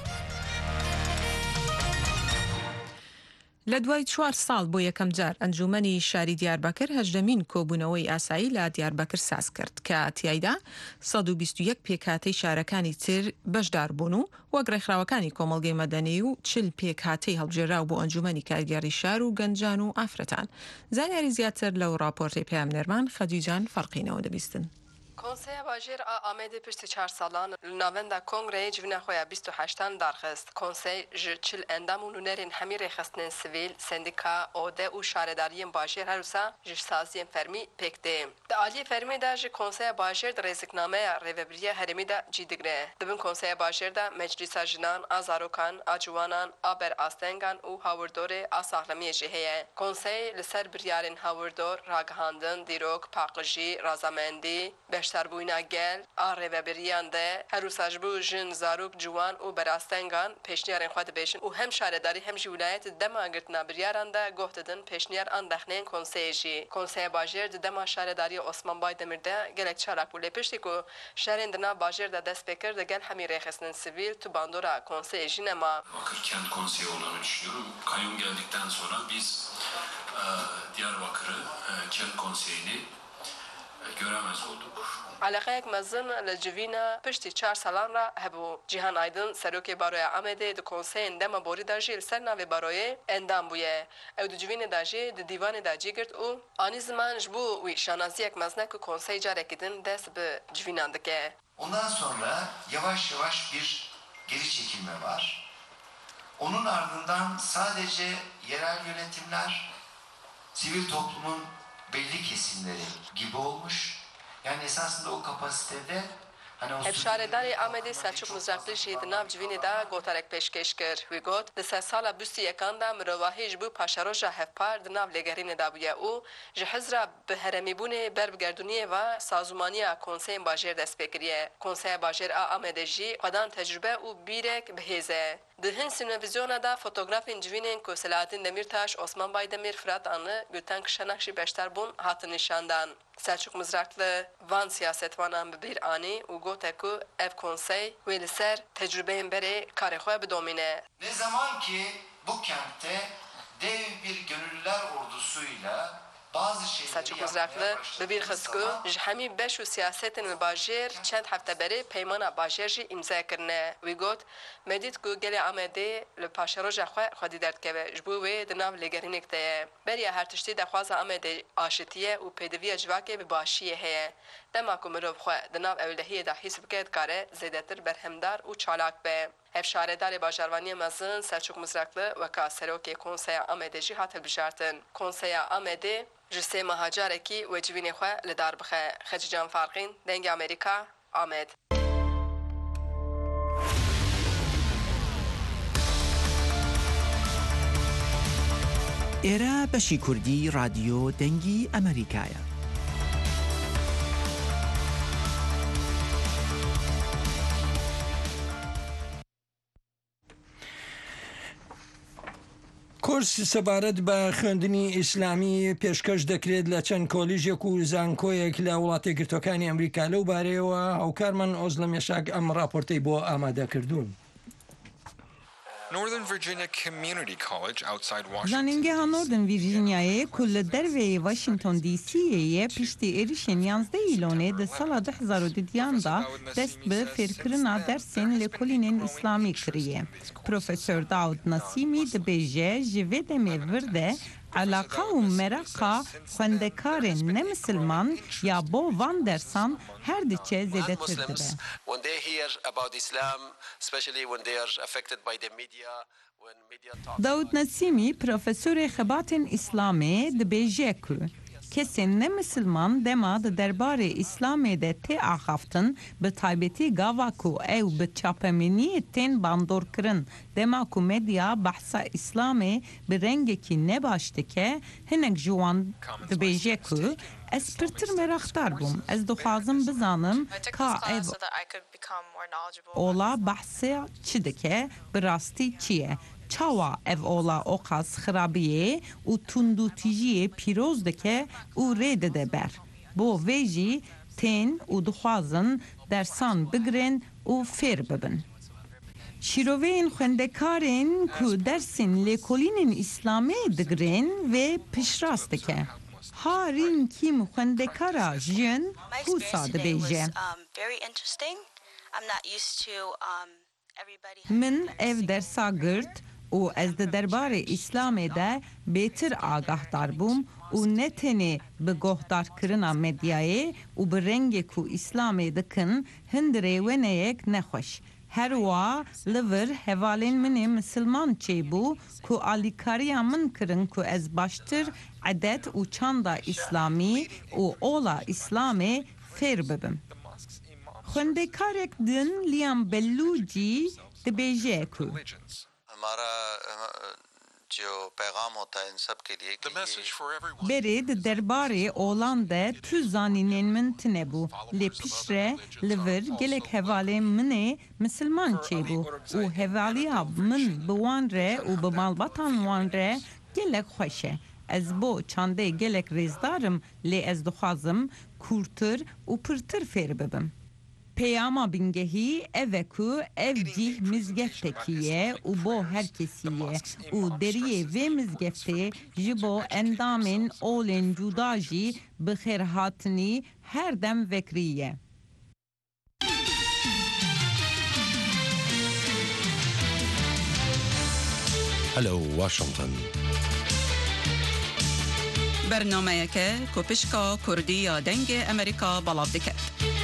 لە دوای چوار ساڵ بۆ یەکەم جار ئەنجومەنی شاری دیاربەکر هەژدەمین کۆبوونەوەی ئاسایی لە دیاربەکر ساز کرد کە تیایدا سەد و بیست و یەک پێکهاتەی شارەکانی تر بەشدار بوون و وەک ڕێکخراوەکانی کۆمەڵگەی مەدەنی و چل پێکهاتەی هەڵبژێراو بۆ ئەنجومەنی کارگەری شار و گەنجان و ئافرەتان. زانیاری زیاتر لەو راپۆرتەی پێامنەرمان خەدیجان فەرقینەوە دەبیستن. کنسیا باجر آمده پشت چهار سالان لناوندا کنگره جونا خویا بیست و هشتان درخست. کنسی جچل اندام و نونرین همی رخصتن سویل سندیکا اوده و شارداریم باجر هروسا جش سازیم فرمی پکته. د عالی فرمی دا ج کنسیا باجر در رزقنامه ریوبریه هرمی دا جیدگره. دبن کنسیا باجر دا مجلس جنان آزاروکان آجوانان آبر آستنگان و هاوردور آساخلمی جهه. کنسی لسر بریارن هاوردور راگهاندن دیروک پاقجی رازامندی سربوینا گل آره و بریانده هر روزش بو جن زاروک جوان و براستنگان پیشنیارن خود بیشن و هم شهرداری هم ولایت دما گرتنا بریارنده گفتدن پیشنیار آن دخنین کنسیجی کنسیج باجر دما شهرداری عثمان بای دمیرده گلک چالاک بوله پشتی کو شهرندنا باجر ده دست بکر ده گل همی رخصتن سیویل تو باندورا کنسیجی نما Bakır kent konseyi olduğunu düşünüyorum. Kayyum geldikten sonra biz e, Diyarbakır'ı e, kent konseyini göremez olduk. علاقه یک مزن لجوینا پشتی چهار سالان را هبو جهان آیدن سروک برای آمده د کنسه اندام بوری داجی سر ناوی برای اندام بویه او د جوین داجی د دیوان داجی گرت او آنی زمان جبو وی شانازی یک مزنه که کنسه جاره کدن دست به جویناندکه. Ondan sonra yavaş yavaş bir geri çekilme var. Onun ardından sadece yerel yönetimler, sivil toplumun belli kesimleri gibi olmuş. Yani esasında o kapasitede هفشارداری آمده سلچوک مزرقلی جید ناو جوینی دا گوتارک پیشکش کرد. وی گوت دسه سالا بستی یکان دا مرواهیج بو پاشاروژا هفپار دناو لگرین دا بویا او جهزرا به هرمی بونه بربگردونیه و سازمانیه کنسین باجر دست بکریه. کنسین باجر آمده جی قدان تجربه او بیرک بهیزه. دهن سینویزیونا دا فوتوگرافین جوینین که سلاطین دمیرتاش عثمان بای دمیر فرات آنه گوتن کشنکشی بشتر بون هات نشاندن. سلچوک مزرقلی وان سیاستوانان ببیر آنی و گوته که ev konsey ve ser tecrübeyin beri karexoya bidomine. Ne zaman ki bu kentte dev bir gönüllüler ordusuyla bazı şeyleri Selçuk Mızraklı bi bir xisku ji hemî beş û siyasetên li bajêr çend hefte berê peymana bajêr jî îmza kirine. Wî got medît ku gelê Amedê li paşeroja xwe xwedî derdkeve ji bo wê di nav lêgerînekê de ye. Beriya her tiştî dexwaza Amedê aşitiye û pêdiviya civakê bi başiyê heye. Dema ku mirov xwe di nav ewlehiyê de hîs bike dikare zêdetir berhemdar û çalak be. Ev şaredarê bajarvaniyê mezin Selçuk Mızraklı weka serokê Konseya Amedê jî hat hilbijartin. Konseya Amedê ji sê meha carekî wecibînê xwe li dar bixe. Xeci Can Farqîn, Dengê Amerîka, Amed. ئێرە بەشی کوردی رادیۆ دەنگی ئەمریکایە. کورس سەبارەت بە خوێندنی ئیسلامی پێشکەش دەکرێت لە چەند کۆلیژێک و زانکۆیەک لە وڵاتە گرتوەکانی ئەمریکا لەو بارەیەوە هاوکارمان ئۆزلە مێشاک ئەم راپۆرتەی بۆ ئامادە کردوون. Zanîngeha Northern Virginiayê ku li derveyê Washington D C'yê piştî êrişên yanzdeh îlonê di sala du hezar û duyan da dest bi fêrkirina dersên lêkolînên İslamî kiriye. Profesör Daud Nasîmî dibêje ji vê demê vir de علاقه û meraka xwendekarên nemisliman ya bo van dersan her diçe zêdetir dibe. Daud Nasîmî profesörê xebatên İslamê dibêje ku kesên nemisliman dema di derbarê İslamê de tê axaftin bi taybetî gava ku ew bi çapemeniyê tên bandorkirin dema ku medya behsa İslamê bi rengekî nebaş dike hinek ji wan dibêje ku ez pirtir merakdar bûm ez dixwazim bizanim ka ev ola behsa çi dike bi rastî çi ye. Çawa ev ola oqas xirabiyê û tundûtijiyê pîroz dike û rê dide ber. Bo vê jî tên û dixwazin dersan bigirin û fêr bibin. Şîroveyên xwendekarên ku dersên lêkolînên İslamê digirin vê pişrast dike. Harîn kîm xwendekara jin hûsa dibêje. Min ev dersa girt û ez di derbarê İslamê de bêtir agahdar bûm û ne tenê bi gohdarkirina medyayê û bi rengê ku İslamê dikin hindirê weneyek nexweş. Her wa li vir hevalên min ê misilman çêbû ku alîkariya min kirin ku ez baştir edet û çanda İslamî û ola İslamê fêr bibim. Xwendekarek din Liam Bellûcî dibêje ku berê di derbarê olan de tu zanînên min tune bû lê piştre li vir gelek hevalên min ê misilman çêbû û hevaliya min bi wan re û bi malbatan wan re gelek xweş e. Ez bo çandê gelek rêzdarim lê ez dixwazim kûrtir û pirtir fêr bibim. Peyama bingehî ev e ku ev cih mizgeftekî ye û bo herkesî ye û deriyê vê mizgeftê ji bo endamên olên cuda jî bi xêrhatinî her dem vekirî ye. Hello Washington. برنامه‌یه که پشکا کردی یا دنگ امریکا بلاو دکت.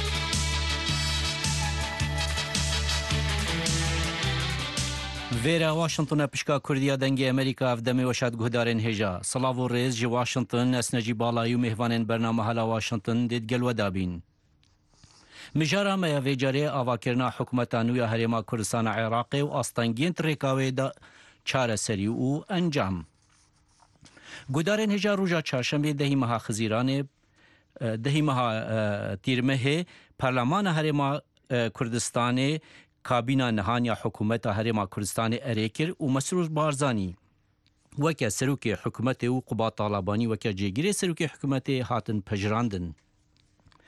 ویرا واشنطن پشکا کردیا دنگ امریکا افدمی وشاد گهدارن هجا صلاح و ریز جی واشنطن اسنجی بالایو مهوانن برنامه هلا واشنطن دید گلو دابین مجارا ما ویجاری آواکرنا حکومتانو یا هریما کردستان عراق و آستانگین تریکاوی دا چاره سری و انجام گهدارن هجا روژا چهارشنبه دهی مها خزیران دهی مها تیرمه پارلمان هریما کردستان کابینا نهانیا حکومت هرما کردستان اریکر و مسرور بارزانی وکه سروک حکومت و قبا طالبانی وکه جگیری سروک حکومت هاتن پجراندن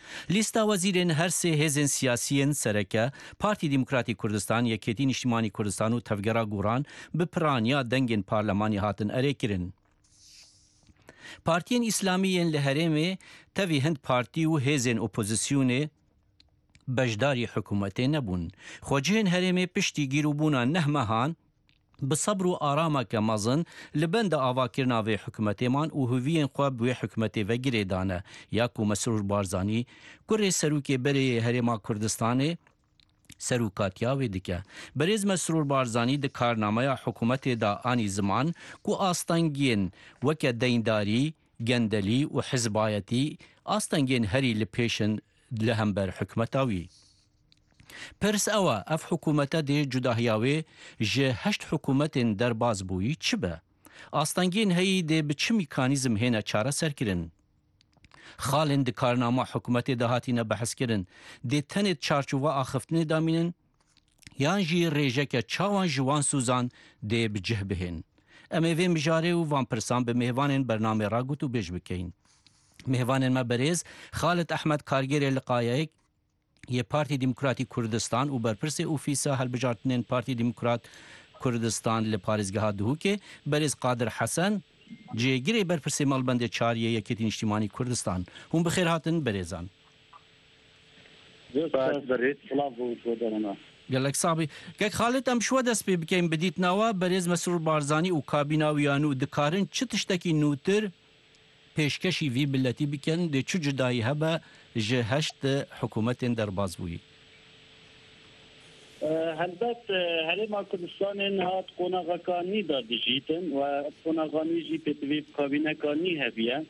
لیستا وەزیرên her sê hêzên siyasiyên sereke Partî Demokratîk Kurdistan, Yekêtî Niştimanî Kurdistan û Tevgera Guran bi piraniya dengên parlemanî hatin erê kirin. Partiyên İslamî yên li herêmê tevî hind partî û hêzên opozisyonê beşdarî hikûmetê nebûn. Xwecihên herêmê piştî gîrûbûna neh mehan bi sebr û arameke mezin li benda avakirina vê hikûmetê man û hûviyên xwe bi wê hikûmetê ve girê dane. Ya ku Mesrûr Barzanî kurê serokê berê Herêma Kurdistanê serokatiya wê dike. Berêz Mesrûr Barzanî di karnameya hikûmetê da anî ziman ku astengiyên weke deyndarî, gendelî û hizbayetî astengiyên herî li pêşin li hember hikûmeta wî. Pirs ewa ev hikûmete dê cudahiya wê ji heşt hikûmetên derbas bûyî çi be? Astengiyên heyî dê bi çi mîkanîzm hêne çareserkirin? Xalên di karnama hikûmetê de hatîne behezkirin dê tenê çarçûva axiftinê damînin yan jî rêjeke çawan ji wan sûzan dê bi cih bihên. Em ê vê mijarê û van pirsan bi mêhvanên bernamê ragut û bêj bikeyin. Mêhvanên me berêz Xalit Ehmed kargerê li Qayeyek yê Partî Demokratîk Kurdistan û berpirsê ofîsa helbijartinên Partî Demokrat Kurdistan li Parêzgeha Duhokê berêz Qadir Hesen cêgirê berpirsê malbendê çariyê Yekêtî Niştimanî Kurdistan. Hûn bi xêr hatin berêzan. Gelek sabî. Gek Xalit em şwe dest pê bikeyin bidîtnawa berêz Mesrûr Barzanî û kabîna wiyan û dikarin çi tiştekî nûtir pêşkeşî vî milletî bikin dê çi cudayî hebe ji heşt hikûmetên derbas bûyî. Helbet Herêma Kurdistanên hat qonaxekanî da dijîtin ve qonaxanî jî pêtivî kabînekanî hebiye.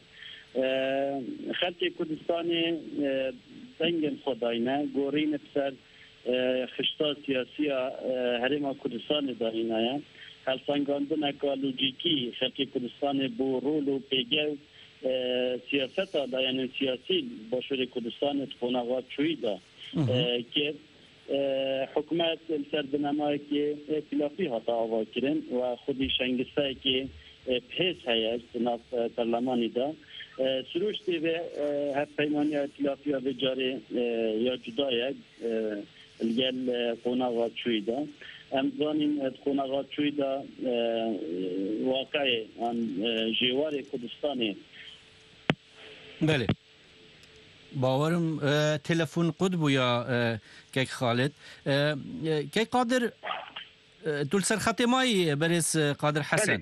Xelkê Kurdistanê dengên xwe dayîne, gorîne ser xişta siyasiya Herêma Kurdistanê dayîne. Helsengandineka lojîkî Xelkê Kurdistanê bû rol û pêgev siyaseta dayanên siyasî başûrê Kurdistanê qonaxa çûyî da ki hikûmet li ser binemayekê îtilafî hata avakirin ve xwedî şengisteyekê pêz heye li nav perlemanî da. Sirûştê ve hevpeymaniya îtilafiya vê carê ya cuda ye li gel qonaxa çûyî da. Em zanîn qonaxa çûyî da waqeyê an jêwarê Kurdistanê. Belê. باورم تلفون قد بویا کیک خالد کیک قادر دول سر خطی مایی برس قادر حسن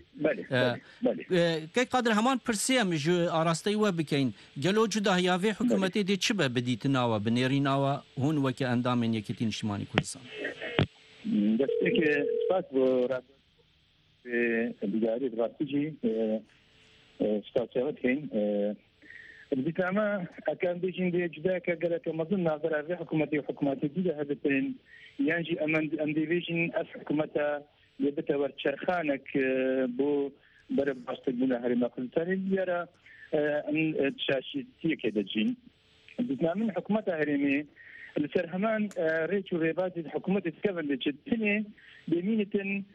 کیک قادر همان پرسیم جو آراسته و بکین گلو جدا هیاوی حکومتی دی چه بدیت ناوا بنیری ناوا هون وکی اندام یکیتی نشمانی کردستان دسته که سپاس بو راد بیداری دراتیجی سپاسیت کن بتاما أكان بيجين دي جداك قالت مظن ناظر في حكومتي وحكوماتي جدا هذين ينجي أمن أم ديفيجن أف حكومتها يبتا ورشرخانك بو برب باستقبلنا هرما كلتاني يرى أن تشاشيتي كده جين بتاما حكومتها هرمي السرهمان ريتشو ريبازي حكومة تكفن لجدتني بمينة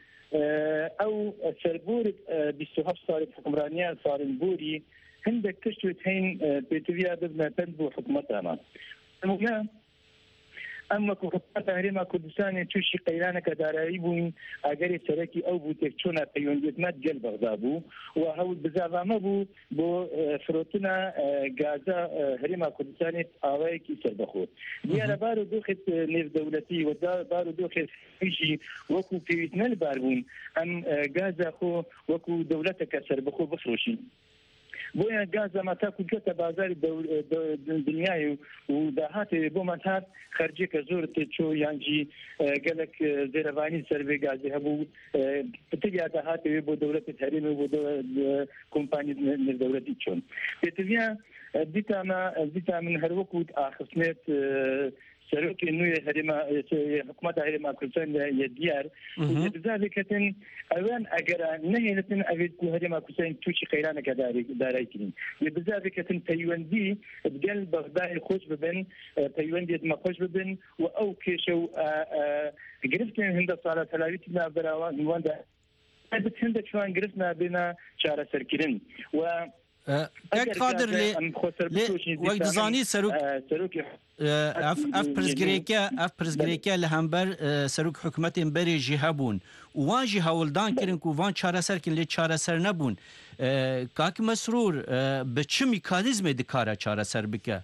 أو سربور بيستوهف صارت حكمرانية صار بوري عندك كشفت هين بيتويا بدنا تنبو حكومتها ما المهم اما حكومتها هريما كردستان توشي قيلانك دارايبون اجري سركي او بو تكشونا بيونديت ما تجل بغدابو وهو بزافا ما بو بو فروتنا غازا هريما كردستان اوايكي سربخو ديانا بارو دوخت نيف دولتي وبارو دوخت فيشي وكو بيوتنا الباربون ام غازا خو وكو دولتك سربخو بفروشي بويا غازا ما تاكل جتا بازار الدنيا ودهات بومن هات خرجك زور تشو يانجي قالك زيرفاني سيرفي غازي هبو بتجي دهات بو دولة الحريم وبو كومباني من دولة تشون بتجي ديتا ما ديتا من هروكود اخسنت سروك انه هرما حكومه هرما كردستان يديار وبذلك كان اوان اجر نهيتن ابيد هرما كردستان توشي قيرانه كداري داريتين بذلك كان تايواندي بقل بغداد خوش ببن تايواندي ما خوش ببن او كيشو قرفت هند صار ثلاثه براوان واندا بتهند شوان قرفنا بنا شارع سركرين و كاك قادر لي وقت زاني سروك اف اف برزگریکا اف برزگریکا لهمبر سروک حکومت امبری جهابون وان جه هولدان کرن کو وان چاره سر کن لی چاره سر نبون کاک مسرور به چه میکانیزم دکاره چاره سر بکه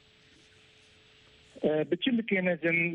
به چه میکانیزم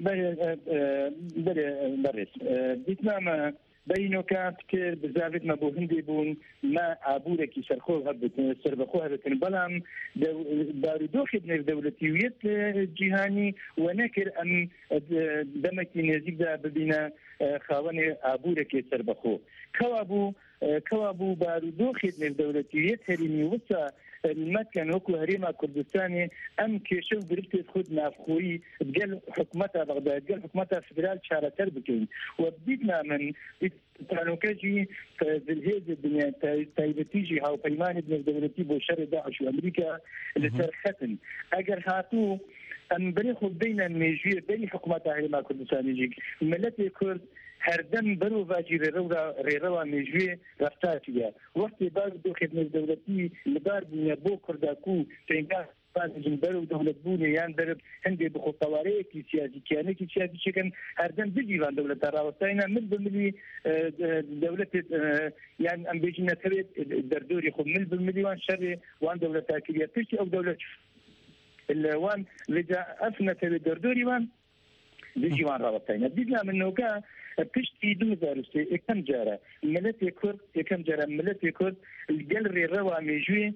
بله بله دیتنامه بينو كانت كير بزافت ما بو هندي بون ما عبورك سرخو هبت سربخو هبت بلام باردوخ ابن دولتيوية جهاني ونكر أن دمك نزيك دا ببينا خاوني عبورك سربخو كوابو كوابو باردوخ ابن دولتيوية هريمي وسا المكان هكو هريما كردستاني ام كيشو بريت خود نافخوي قال حكومتها بغداد قال حكومتها فدرال شارع تربكين وبديتنا من كانوا كاجي في الهيز الدنيا تايبتيجي هاو بيمان ابن دولتي بو شر داعش وامريكا اللي ترختن اجر هاتو ام بريخو بين ميجي بين حكومتها هريما كردستاني جيك ملتي كرد هردم برو واجی رورا ریروا میجوی رفتاتیه وقتی باز دو خدمت دولتی لبار بنیا بو کرداکو تنگا فازن برو دولت بونه یان درب هندی بخو طواره کی سیاسی کیانه کی سیاسی چکن هردم بجیوان دولت راوستاینا مل بملی دولت یان ام بیجنا ترید دردوری خو مل بملی وان شر وان دولت اکیه تشتی او دولت الوان لجا افنا ترید دردوری وان بجيوان رابطين بدنا منه كا بتشتي دوزار كم جاره ملت كرد كم جاره ملت كرد الجلري روا ميجوي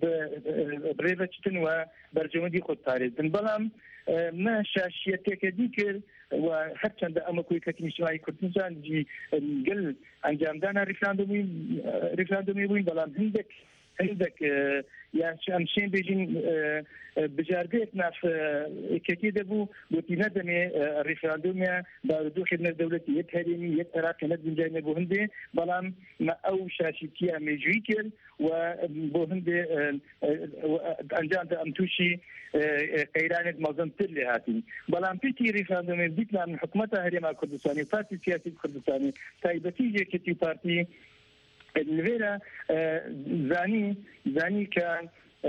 بريفتشتن وبرجمدي خد تاريخ بلام ما شاشيتك ذكر وحتى عند امكوي كتيم شوي كردستان جي الجل انجام دانا ريفراندومي ريفراندومي وين بلام هندك عندك يعني شين بيجين بجاردتنا في كتير دبو وتندمي الريفراندوميا باردو خدمة دولتية يتهريني يتراك ندم جاي بوهندي بلام ما أو شاشيكيا ميجويكل وبوهندي أنجام أمتوشي قيرانة مازن ترلي هاتين بلام بيتي ريفراندوميا بيتنا من حكومتها هريما كردستاني بارتي سياسي كردستاني تايبتيجي كتي بارتي الفيرا زاني زاني كان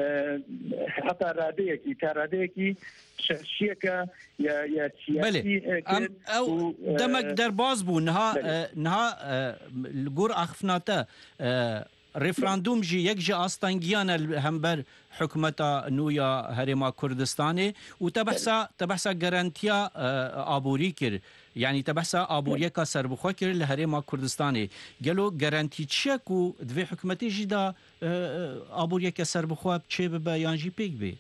حتى راديكي تراديكي شرشيكا يا يا سياسي او دمك درباز بو نها نها الجور اخفناتا ريفراندوم جي يكجي استانجيانا همبر حكومتا نويا هريما كردستاني وتبحثا تبحثا جارانتيا ابوري كر يعني تبحثا ابوريا كا سربخوا كر لهريما كردستاني قالوا جارانتي تشيكو دفي حكومتي جدا ابوريا كا سربخوا بتشي بيان جي بيك بي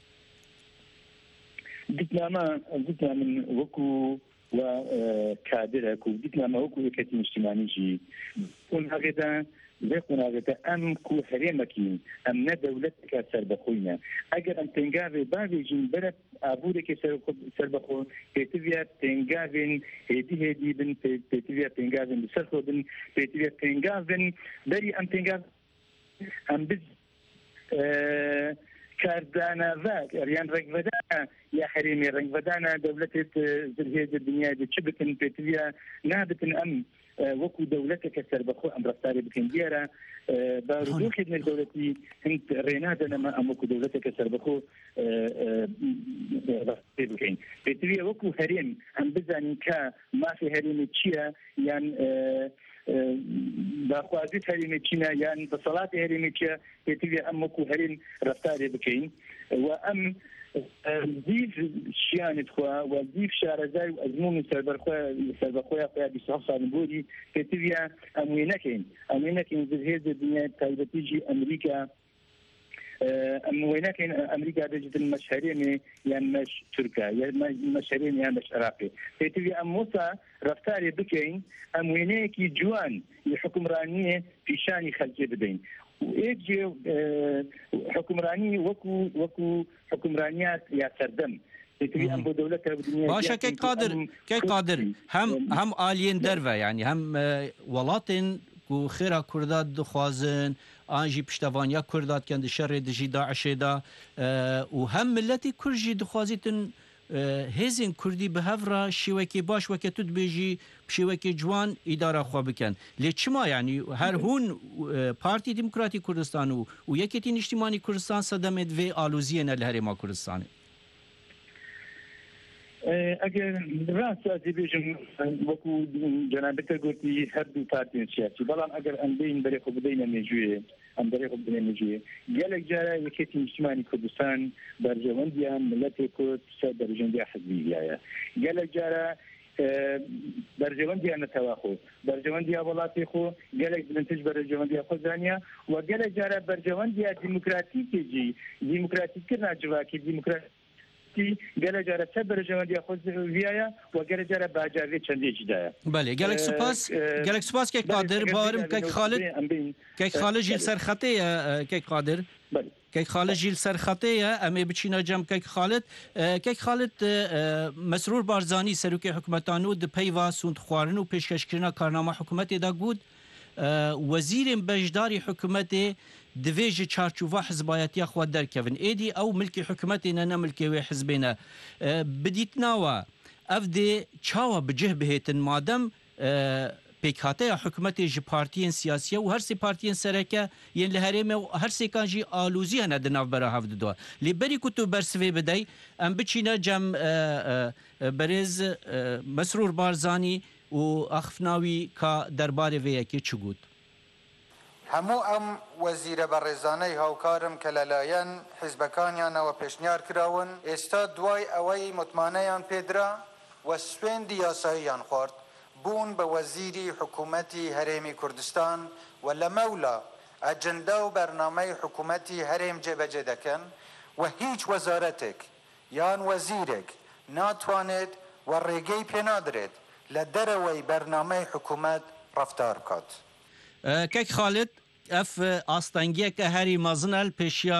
قلتنا ما قلتنا من وكو وكادرك وقلتنا ما وكو كتيم اجتماعي جي كنا غدا ذاكونا غدا ام كو هريمكين ام ندولتك سربخوينا اگر ام تنگاوي باوي جين بلد ابورك سربخو بيتيا تنگاوين هدي هدي بن بيتيا تنگاوين سرخو بن بيتيا تنگاوين بري ام تنگاو ام بز كاردانا ذاك ريان رنگودانا يا حريمي رنگودانا دولتة زرهيز الدنيا دي تشبكن بيتيا نابتن ام وكو دولتك سربخو ام رفتاري بكن ديارا باردو خدمة دولتي انت رينادنا ما ام وكو دولتك سربخو رفتاري بكن بيتويا وكو هريم ام بزاني كا ما في هريم تشيا يعني باخوازيت هريم تشينا يعني بصلاة هريم تشيا بيتويا ام وكو هريم رفتاري بكن وام زيف شيانت خوا وزيف شارزاي وازمون سربخوا سربخوا يا بيصحص نبودي كتبيا اموينكين اموينكين زهيز الدنيا تايبتيجي امريكا اموينكين امريكا دجت المشهرين يعني مش تركيا يعني مشهرين يعني مش عراقي كتبيا اموسا رفتاري بكين اموينكي جوان يحكم رانيه في شان خلقي بدين ويجي حكمراني وكو وكو حكمرانيات يا سردم تري ام بدولتها بدنيا باشا كي قادر كي قادر هم هم الين درفه يعني هم ولاتن كو خيرا كردات دخوازن انجي بشتوانيا كردات كان شر دجي داعش دا وهم ملتي كرجي دخوازيتن هێزین کوردی بەهەڤڕە شێوەکی باش وەکە توت بێژی شێوەکی جوان ئیدارە خوا بکەن لێ چما یعنی هەر هون پارتی دیموکراتی کوردستان و و یەکێتی نیشتیمانی کوردستان سەدەمێت vê ئالوزیەنە لە هەرێما کوردستانê ئەگەر ڕاست بێژم وەکو جەنابەتە گوتی هەردوو پارتین سیاسی بەڵام ئەگەر ئەمبین بەرێ خۆ بدەینە مێژوێ ئەم بەرێ خۆ بدەینە مێژوێ گەلێک جارە یەکێتی نیشتیمانی کوردستان بەرژەوەندیان ملەتی کورد سەر بەرژەوەندی حەزبیایە گەلێک جارە بەرژەوەندیان نەتەواخۆ بەرژەوەندیا وڵاتی خۆ گەلێک بلندتر بەرژەوەندیا خۆزانیا و گەلێک جارە بەرژەوەندیا دیموکراتیکێکی دیموکراتیکردنا جواکی دیموکراتی گەلە جارە چە بەرژەوەندی خۆزیایە و گەلە جارە باجاوێ چەندێکی دایە بەێ گەلێک سوپاس گەلێک سوپاس کێک قادر باوەرم کەک خالت کەک خاڵە ژیل سەرخەتەیە کەک قادر کەک خاڵە ژیل سەرخەتەیە ئەمێ بچینە جەم کەک خالت کەک خالت مەسرور بارزانی سەرروکی حکومەتان و دپەیوا سوند خواردن و پێشکەشکردنا کارنامە حکوومەتێدا بوود وەزیرên beşdarî حکوومەتê divê ji çarçûva hizbayetiya xwe derkevin êdî ew milkê hikûmetê ne ne milkê wê hizbê ne bidîtnawa ev dê çawa bi cih bihêtin madem pêkhateya hikûmetê ji partiyên siyasiye û her sê partiyên sereke yên li herême her sêkan jî alûzî hene di navbera hev dido lê berî ku tu bersivê bidey em biçîne cem berêz Mesrûr Barzanî û axifnawî ka derbarê vê yekê çi got هەموو ئەم وەزیرە بەڕێزانەی هاوکارم کە لەلایەن حیزبەکانیانەوە پێشنیار کراون ئێستا دوای ئەوەی متمانەیان پێدرا وە سوێندی یاساییان خوارد بوون بە وەزیری حکوومەتی هەرێمی کوردستان و لە مەولا ئەجەندە و بەرنامەی حکوومەتی هەرێم جێبەجێ دەکەن و هیچ وەزارەتێک یان وەزیرێک ناتوانێت و ڕێگەی پێنادرێت لە دەرەوەی بەرنامەی حکوومەت ڕەفتار بکات کەک خالت ئەف ئاستەنگیەکە هەری مەزنەل پێشیا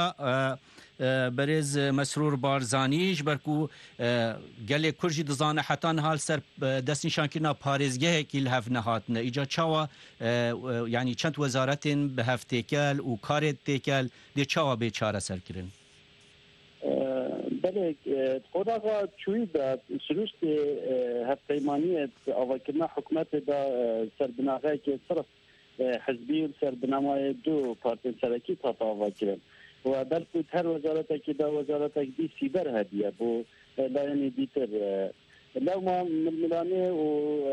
بەرێز مەسرور بارزانیش بەرکو gelê Kur jî dizane hetan hal ser destnîşankirina parêzgehekî li hev nehatine îca çawa yanî çend wezaretên bi hev têkel û karê têkel dê çawa bê çareserkirin belê qodaxa çûyî de sirûstê hevpeymaniyê avakirina hikûmetê de serbinaxeyekê sirf حزبی و سربنامای دو پارتی سرکی تا تاوا کردن و بلکه هر وزارتی که دا وزارتی دی سیبر هدیه بو لایانی دیتر لو ما ملانه و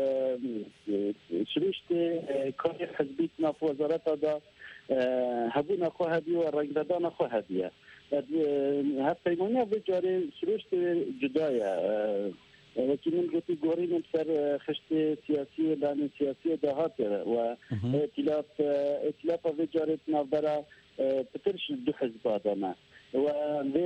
شروشت کاری حزبی ناف وزارت دا هبو نخواه هدیه و رنگدادا نخواه هدیه هر پیمانه بجاره شروشت جدایه وکی من گوتی گورینم سر خشت سیاسی لانی سیاسی دهاته و ائتلاف ائتلاف و جارت نابرا پترش دو حزب آدمه و به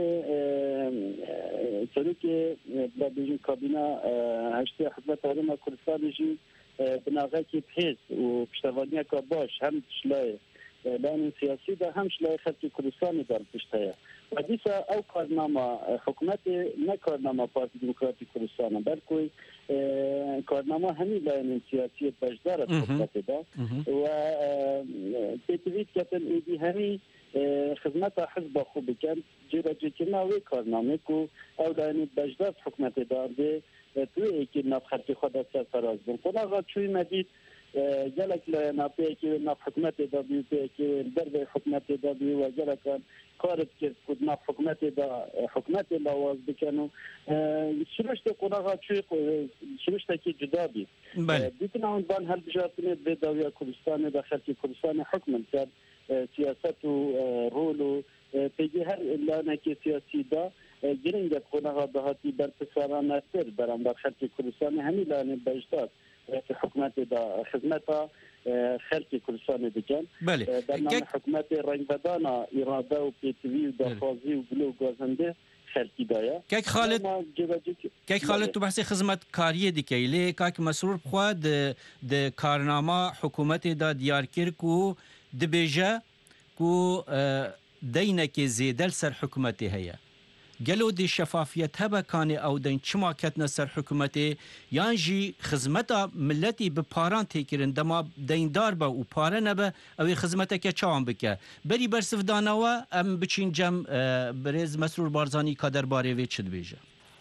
سروک بابیجی کابینا هشته حکومت هرم کردستان جی بناغه کی پهز و پشتوانیه که باش هم شلای لانی سیاسی ده هم شلای خلقی کردستانی دار پشتایه و دیسا او کارنامه حکومت نه کارنامه پارتی دموکراتی کردستان بلکه کارنامه همین لاین سیاسی بجدار حکومت ده و تطبیق کردن ایدی همین خدمت حزب خوب کن جیرا جیکنا وی کارنامه کو او لاین بجدار حکومت ده توی که نفختی خود سر فراز بون قناغا چوی مدید جلک لناپی که نف حکومت دا بیو که درب حکومت دا بیو و جلک کارت که کد نف حکومت دا حکومت لواز بکنو شروشت قناغا چوی شروشت که جدا بی دیتنا اون بان هر بجارتنید به داویا کردستان دا خلقی کردستان حکم کرد سیاست و رول و پیگی هر لانه که سیاسی دا گرنگت قناغا دهاتی بر پسرانه سر برام در خلقی کردستان همی لانه بجداد في حكومات دا خدمتها خلقي كردستان دكان برنامج حكومات رنگ بدانا إرادة و بي تي في و دافازي و بلو غازنده خلقي دايا كيك خالد كيك خالد تو بحث خدمت کاری دکی لی کاک مسرور بخوا د د کارنامه حکومت دا دیار کر کو د بیجه کو دینک زیدل سر حکومت هيا گلو دی شفافیت هبه کانی او دین چما کتن سر حکومتی یان جی خدمتا ملتی به پاران تکرن دما دیندار با و پاره نبه او خدمتا که چاوان بکه بری برسف دانوا ام بچین جم برز مسرور بارزانی کادر باره وی چد بیجه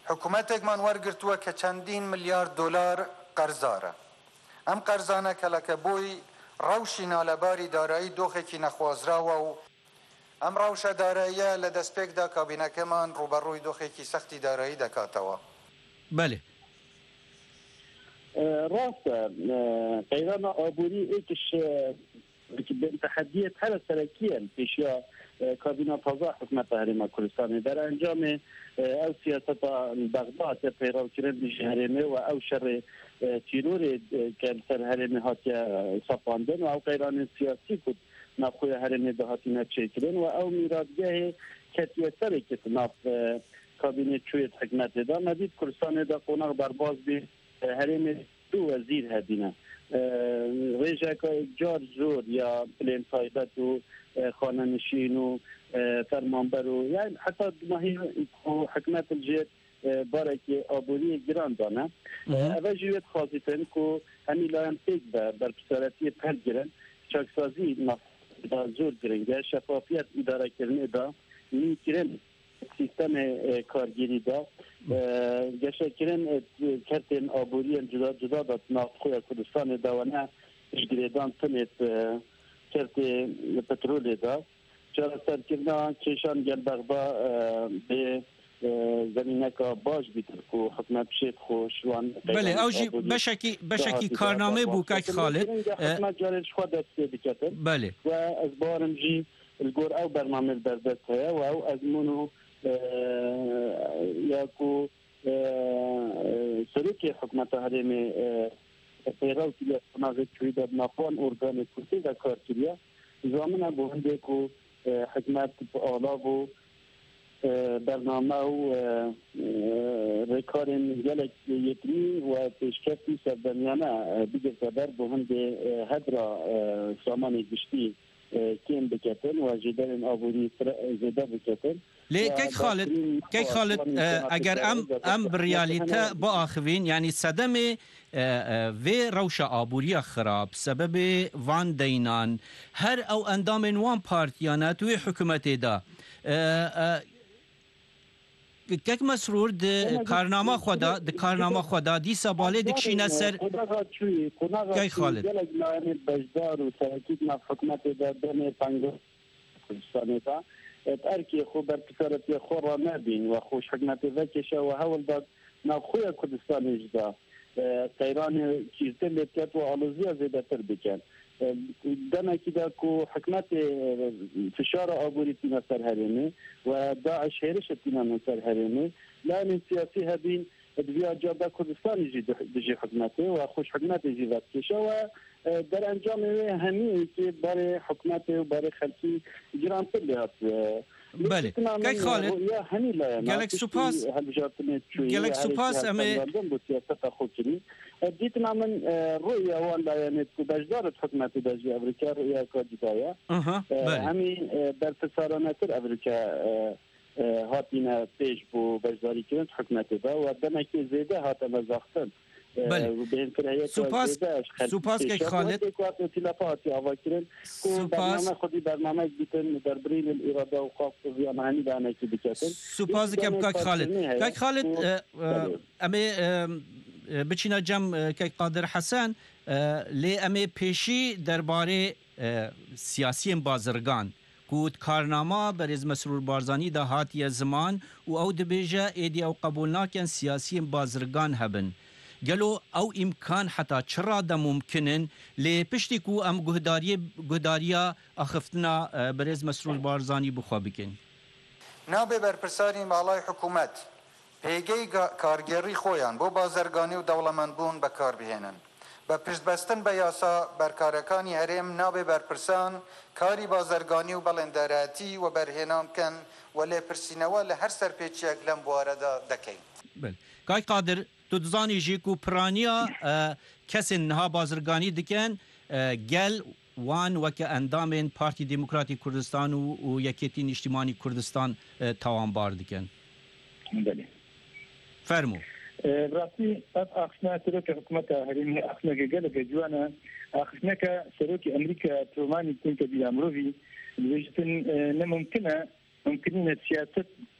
حکوومەتێکمان وەرگرتووە کە چەندین ملیار دۆلار قەرزارە ئەم قەرزانە کەلەکە بۆی ڕەوشی نالەباری دارایی دۆخێکی نەخوازراوە و ئەم ڕەوشە داراییە لە دەستپێکدا کابینەکەمان ڕوبەڕووی دۆخێکی سەختی دارایی دەکاتەوە. بله ڕاستە قەیرانە ئابووری ئێکش تحديات هذا سلكيا بيشيا كابينة تازا حكومة هرم كردستان در انجام او سياسة بغداد پیرو کردن هرمه و او شر تیرور که سر هرمه هاتیا سپاندن و او قیران سیاسی کد نخوی هرمه به هاتی نچکرن و او میرادگاه کتیه سر کت نف کابینه چویت حکمت دا ندید کردستان دا قوناق برباز بی هرمه دو وزیر هدینه رژه که جار زور یا پلین تایبت و خانه نشین و فرمانبر و یعنی حتی ماهی حکمت الجید باره که آبوری گران دانه اوه جویت خواستن که همی لایم پیک بر پسارتی پر گرن چاکسازی نفتا زور گرنگه شفافیت اداره کرنه دا نی کرن سیستم کارگیری دا گشه کرن کرتن آبوری جدا جدا داد نافخوی کردستان دا و نه اجگریدان تنید کرت پترول دا چرا سر کرنا کشان گل بغدا به زمینه که باش بیتر که حکمت شید خوشوان بله اوجی بشکی بشکی کارنامه بو که خالد حکمت جارش خود دست بکتن بله و از بارم جی الگور او برنامه در دست هیا و او از منو یا که سروکی حکمت هرمی پیراو کلیه سناغه چوی در نافوان ارگان کرسی در کار کلیه زامنه بونده که حکمت آلاو و برنامه و ریکارن گلک یکری و پیشکفتی سردمیانه بیگر قدر بونده هدرا سامان گشتی کم بکتن و جدرن آبوری زده بکتن لی کی خالد کی خالد اگر ام ام بریالیته با آخوین یعنی صدم و روش آبوری خراب سبب وان دینان هر او اندام وان پارتیانات و حکومت دا که مسرور د کارنامه خدا د کارنامه خدا دی سباله د کشینه سر کی خالد بجدار و تاکید نه حکومت دا دنه پنگو کردستان دا ترکی خو بر پسرتی خو را نبین و خوش حکمت وکشه و هول داد نخوی کردستان اجدا قیران چیزده لبکت و آلوزی زیده تر بکن دنه که دا که حکمت فشار آبوری تینا سر هرمه و داعش هرش تینا سر هرمه لان سیاسی هبین دویا جاده کردستان جی حکمته و خوش حکمت جی وکشه و در انجام همین که برای حکومت و برای خلقی گران پر لیات بله کی خالد گلک سپاس گلک سپاس اما دیتنا من روی اوان لایانت که بجدارت حکومت داجی امریکا روی کادیدایا همین در پسارانتر امریکا هاتینا پیش بو بجداری کنند حکومت دا و دنکی زیده هاتا مزاختن بله سپاس سپاس که خالد سپاس خودی برنامه بیتن در برین الاراده و خاص زیانهانی دانه که بکتن سپاس که که خالد که خالد امی بچینا جم که قادر حسن لی امی پیشی درباره سیاسی بازرگان کود کارنامه برز مسرور بارزانی دا هاتی زمان و او دبیجه ایدی او قبول ناکن سیاسی بازرگان هبن گلو او امکان حتی چرا دا ممکنن لی پشتی کو ام گهداری گهداریا اخفتنا برز مسرور بارزانی بخوا بکن نابه برپرسانی مالای حکومت پیگی کارگری خویان بو بازرگانی و دولمندبون بکار بهینن با پشت بستن به یاسا برکارکانی هرم نابه برپرسان کاری بازرگانی و بلندراتی و برهنام کن ولی پرسینوا لهر سرپیچی اگلم بوارده دکی بله کای قادر تو دزانی جی کو پرانیا کسی نها بازرگانی دکن گل وان وکه اندامین پارتی دموکراتی کردستان و یکیتین اجتماعی کردستان توانبار دکن بله فرمو راستی از اخشنا سروک حکومت هرمی اخشنا که گل که جوانا اخشنا که سروک امریکا تومانی کن که بیامروی الوجهتن نممکنه ممکنین سیاست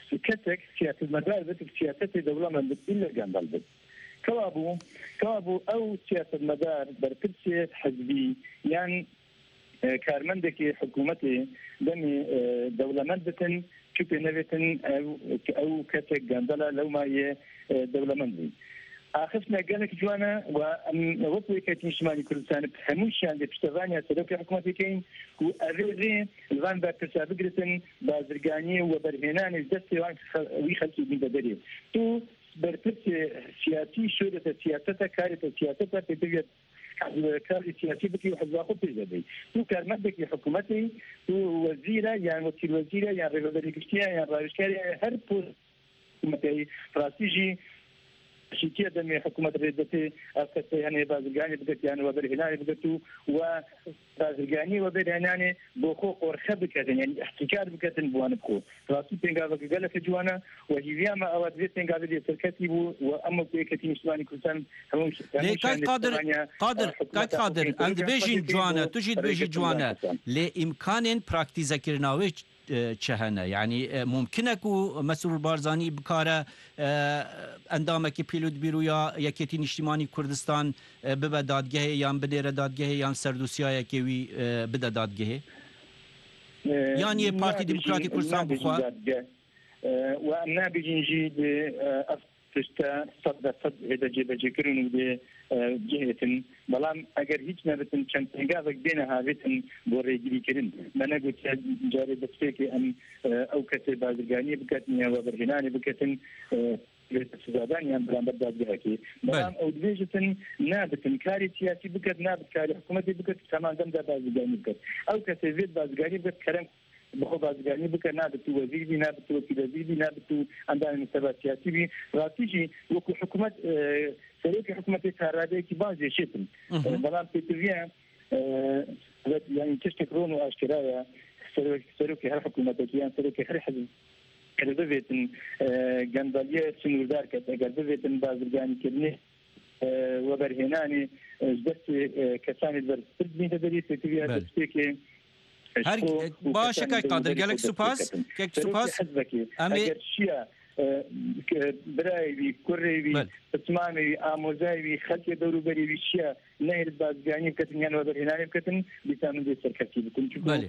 كتك سياسة المدار بتك سياسة دولة من إلا جنبال بت كوابو كوابو أو سياسة المدار برتبسي حزبي يعني كارمندك حكومتي دمي دولة مندتن كيف نبتن أو أو كتك جنبال لو ما هي دولة مندي آخفنا قالك جوانا ووطوي كاتين شمالي كردستان بحموشان دي بشتغانيا سلوكي حكومتي كين وأريزي الغان بارتسا بقرتن بازرقاني وبرهنان الدستي وان ويخلصوا من بدري تو برتس سياسي شورة سياسة كارثة سياسة تبيت كارثة سياسي بكي وحزب خود تجدي تو كارمدك حكومتي تو وزيرة يعني وكيل وزيرة يعني رئيس كشتيا يعني رئيس كاري هر بوست حكومتي راسيجي شيء دمي حكومة الردة أسكت يعني بازرقاني بدت يعني وبرهناني بدتو وبازرقاني وبرهناني بوخو قرخة بكتن يعني احتكار بكتن بوان بخو راسي تنقاذ قالك جوانا وهي ما أود ذي تنقاذ لي سركتي بو وأما بكتين شلاني كرسان هم ليه كاي قادر قادر كاي قادر عند بيجي جوانا تجد بيجي جوانا لإمكان براكتيزا كرناوي چهنه يعني ممکنه که مسئول بارزانی بکاره اندامکی پیلوت بیرویا یکیتی اجتماعی کردستان ببه دادگاه یا بدیره دادگاه یا سردوسیای که وی بده دادگاه يعني بارتي ديمقراطي كردستان بخوا وأنا بيجي تشتا صد صد إذا جب جكرون ب جهة بلام أجر هيج نبتن كان تنقاذك بينها بتن بوريجي كرين ما نقول جاري بسيك أن أو كتب بازرقاني بكتني وبرهناني بكتن للسودان يعني بلام بدأ بهاكي بلام أو دبيجة نابتن كاري سياسي بكت نابت كاري حكومتي بكت كمان دم ده بازرقاني بكت أو كتب بازرقاني بكت كلام بخو بازرگانی بکر نابتو وزیر بی نابتو وکیل وزیر بی نابتو اندان مستوى سیاسی بی راسیجی وکو حکومت سلوك حكومة كهربائية كبازي شتم بلام بيتويا يعني تشتكرون واشكرايا سلوك سلوك هر حكومة كيان سلوك هر حزب كذبتن جندالية سنوردار كذا كذبتن بازرگانی كرني وبرهناني بس كسان البرد مين تدري بيتويا تشتكي هر باشه که قادر گلک سپاس که سپاس امی برای بی کره بی تمامی بی آموزای بی خطی دورو بری بی شیا نهر بازگانی بکتن یعنی وبر هنانی بکتن بیتامن دی سرکتی بکن چون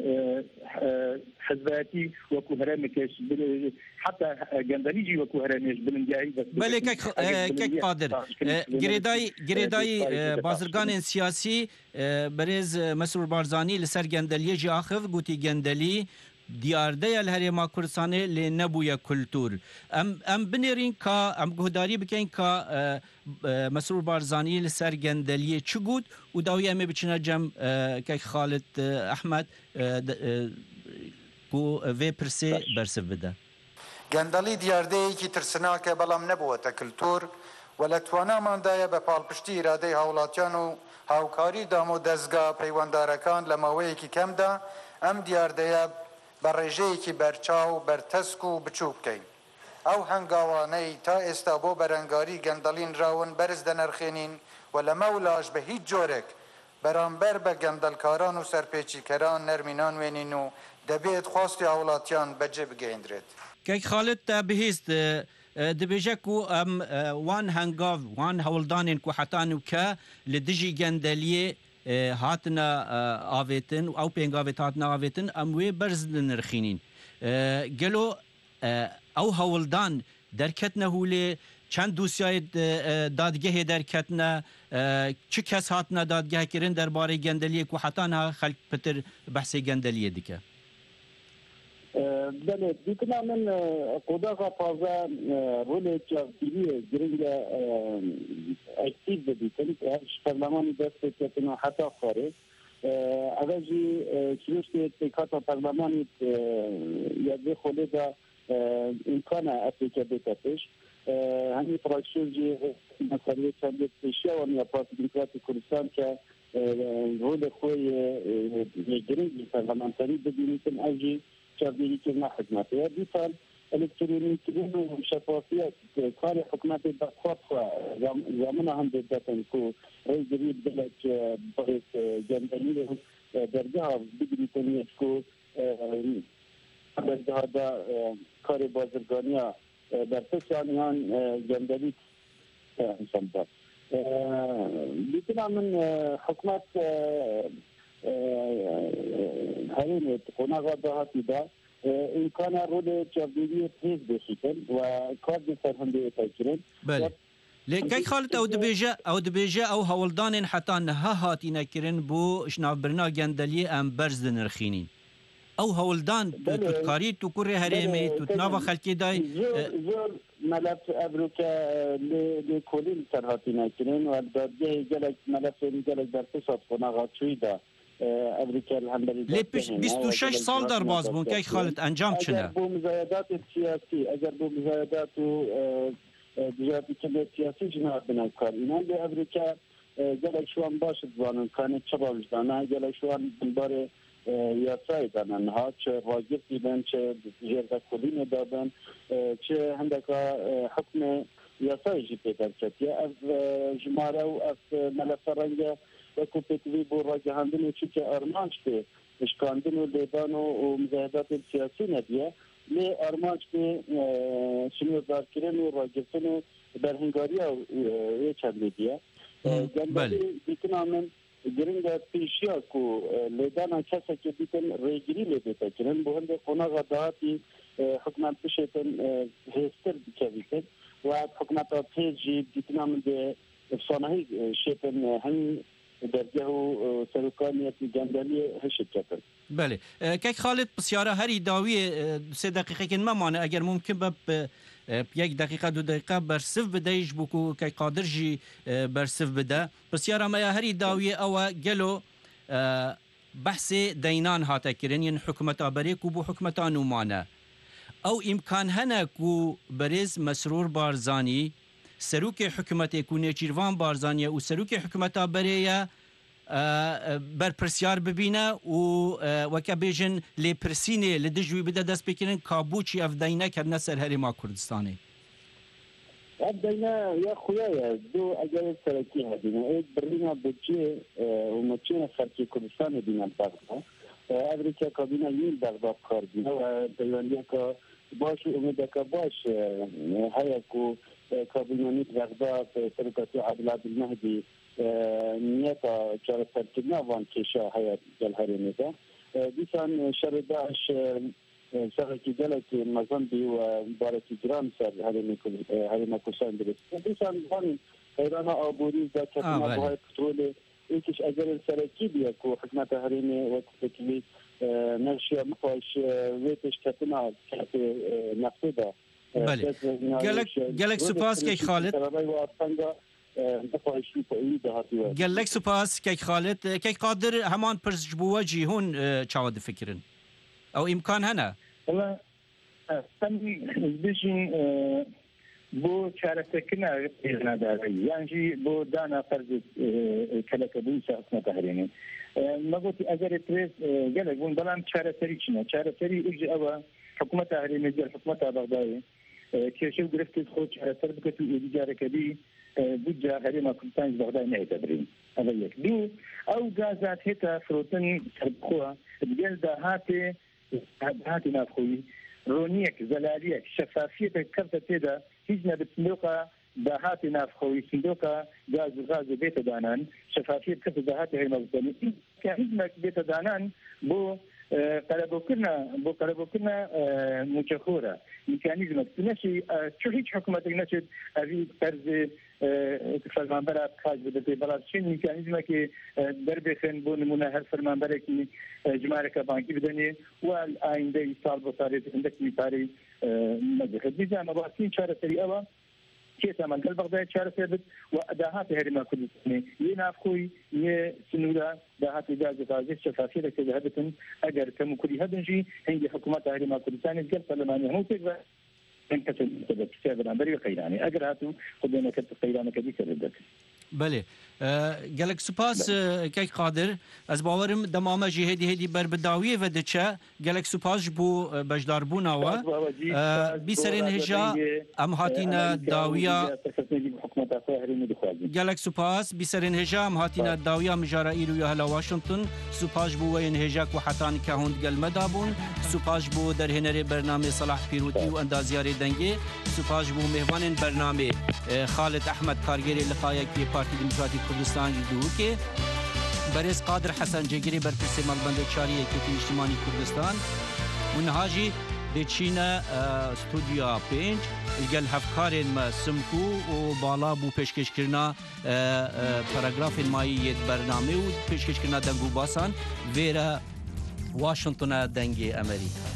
حزباتی وکو هرمکش حتی گندالیجی وکو هرمش بلندیایی بله که که قادر گریدای گریدای بازرگان سیاسی برز مسئول بارزانی لسر گندالیه جی آخف گوتی گندالی دیارده الهرما کردستانه لنبویا کلتور ام ام بنرین کا ام گهداری بکن کا مسئول بارزانی لسر گندلیه چگود و داوی ام بچنا جم که خالد احمد کو و پرسه برسه بده گندلی دیارده ای که ترسناکه بلام نبوته کلتور ولتوانا من دایه به پالپشتی اراده هاولاتیان و هاوکاری دامو دزگاه پیواندارکان لماوی که کم دا ام دیارده برژه‌ای برچاو برتسکو بچوب کین او هنگاوانی تا استابو برانگاری گندلین راون برز دنرخینین ولا مولاش به هیچ جورک برانبر به گندلکاران و سرپیچیکران نرمینان وینینو دبیت خواستی اولاتیان بجه بگیندرد که خالد تا بهیست دبیجه کو ام وان هنگاو وان هولدانین کو حتانو که لدجی گندلیه هاتنا آویتن او پینگاویت هاتنا آویتن اموی برز نرخینین گلو او هولدان درکتنه هولی چند دوسیای دادگه درکتنه چه کس هاتنا دادگه کرن درباره گندلیه که حتانا خلق پتر بحث گندلیه دیگه بله دیگه من قدرت فازا رول جاویی گرینگ اکتیو بدیتن که پارلمانی دست کتنا حتی خاره اولی چیزی که تکات پارلمانی یاد خود دا امکان اپلیکه بکتش همین پراکشنجی مسئله چند پیشیا و نیا پارتی دموکراتی کردستان که رول خوی گرینگ پارلمانتری بدیتن اولی جاویی که نه خدمتی دیتن الکترونیک و شفافیت کار حکومت دستخواه زمان هم دادن که رئیس جمهور بلد برای جنبالی درجه ها بگیری کنید که هذا کار بازرگانی در سیستان جندلی انسان بیتنا من حکومت هرین قناغ دهاتی دا امکان رول جابدیری تیز بشیدن و کار سرهنده تاکرین. بله. لکه خالد او دبیجه او دبیجه او هولدان حتی نه هاتی نکرین بو شناف برنا گندلی ام برز نرخینین. او هولدان تو کاری تو کره هریمی تو تناو خلکی دای زور ملف ابروکا ل کلی سرهاتی نکرین و دادگاه جلک ملف جلک در تصاد قناغ چوی دا امریکا الهندلی لی بیست و شش سال در باز بون که خالد انجام چنه اگر بو مزایدات سیاسی اگر بو مزایدات دیجاتی که سیاسی جناب بنای کار اینان به امریکا جلک شوان باشد زانن کانه چه باوجدانه جلک شوان باره یاسای دانن ها چه واجب دیدن چه جرده کلین دادن چه هندکا حکم یاسای جی پیدر کتیه از جماره و از ملف رنگه و کوپیتوی بو راجه هندن چی که ارمانش به اشکاندن و لیدان و مزاهدات سیاسی ندیه لی ارمانش به شنو دارکرین و راجفتن و برهنگاری و چند دیه بله بیتنا من گرنگ پیشیا کو لیدان کسا که بیتن ریگری لیده کرن بو هنده قناغ دهاتی حکمت بشیتن هستر بکویتن و حکمت پیجی بیتنا من ده افسانهی شیتن هم درجه و سرکانیت جندلی هشت کتن. بله که خالد بسیاره هری داوی سه دقیقه که ما مانه اگر ممکن به یک دقیقه دو دقیقه برسف بدهش بکو که قادر جی برسف بده بسیاره ما هری داوی او گلو بحث دینان هاتا کرن ین حکومت آبری کو بو حکومت آنومانه او امکان هنه کو برز مسرور بارزانی سروک حکومت کو نیچیروان بارزانی و سروک حکومت آبریه بر پرسیار ببینه و وکا بیجن لی پرسینه لدجوی بده دست بکنن کابوچی افدینه کرنه سر هریما کردستانه افدینه یا خویه دو اگر سرکی هدینه ایک برلینا بچه و مچین خرکی کردستان دینه بغدا امریکا کابینه یین بغدا کار دینه و دیوانیه که باش امیده که باش هیا که کابینه بغدا سرکاتی عبدالعبد المهدی نیتا چهار سرکردن وان کشا حیات جلهری ده دیسان شر داعش سرکی جلک مزندی و بارکی جرام سر هریم کشان درست دیسان وان ایران آبوری دا کتنا بهای پترول ایکش اگر سرکی بیا که حکمت هریم وقت که نرشیا مخواهش ویتش کتنا کت نفته ده بله گلک سپاس که خالد قال لك سپاس كي خالد كي قادر همان برز بوا جيهون چاود فكرن او امكان هنا والله بيجين بو چارەسەرکردنا ناداری یانجی بۆ دانا فەرز کەلەکەبووی حکومەتە هەرێمی مەگوتی ئەگەر ترێز گەلێک بوون بەڵام چارەسەری چنە چارەسەری ئوژ ئەوە حکومەتە هەرێمی جەر حکومەتە بەغدایە کێشە و گرفتت خۆ چارەسەر بکەت و ئێدیجارەکەبی بودجا هەرێما کوردستانی بەغدای نایدەبرین ئەوە یەک دوو ئەو گازات هێتە فرۆتن سەربخۆوە گەل داهاتێ داهاتی نافخۆیی ڕۆنیەک زەلالیەک شەفافیەتێک کەرتە تێدا هیچ نەبێت سندۆقە داهاتی نافخۆیی سندۆقە گاز و غاز بێتە دانان شەفافیەت کەرتە داهاتی هەرێما کوردستانی کە هیچ بێتە دانان بۆ قەلەبۆکردنا بۆ قەلەبۆکردنا موچەخۆرە میکانیزمە نەشی چۆ هیچ حکوومەتێک نەچێت ئەوی قەرز فەرمانبەرە کاج بدەێت بەڵام چین میکانیزمێکی دەربێخێن بۆ نمونە هەر فەرمانبەرێکی ژمارەکە بانکی بدەنێ و ئایندەی ساڵ بۆ ساڵێت هەندێکی پارەی مەدەخێت بیزانە باشترین چارەسەری ئەوە کێسا مەنگەل بەغدای چارەسەر بێت و داهاتی هەرێما کوردستانی یێ نافخۆی یێ سنوورە داهاتی گاز و غازێ شەفافیەتێک هەبێتن ئەگەر کەم و کوری هەبنژی هەنگی حکوومەتە هەرێما کوردستانی گەل پەرلەمانی هەموو تێک بە بەرامبەری قەیرانی ئەگەر هاتوو خودێنەکە قەیرانەکە بیکە دەکەن بله gelek spas kek qadir ez bawerim demame jî hêdî hêdî berbidawiyê ve diçe gelek spas ji bo bejdarbûna we bîserên hêja em hatîne dawiya gelek spas bîserên hêja em hatîne dawiya mijara îro ya hela Washington spas ji bo weyên hêja ku hetan ke hûn gel me dabûn spas ji bo derhênerê bernamê Salah Pîrotî û endaziyarê dengê spas ji bo mêhvanên bernamê Xalid Ehmed kargerê liqayekî Partî Demokratîk Kurdistan دوکه برز قادر حسن جگری برپرسی مالبند چاریه کتی اجتماعی کردستان منهاجی دچینا استودیو پنج گل هفکارین ما سمکو و بالا بو پیشکش کرنا پاراگراف مایی برنامه و پیشکش کرنا دنگو باسان ویرا واشنطن دنگی امریکا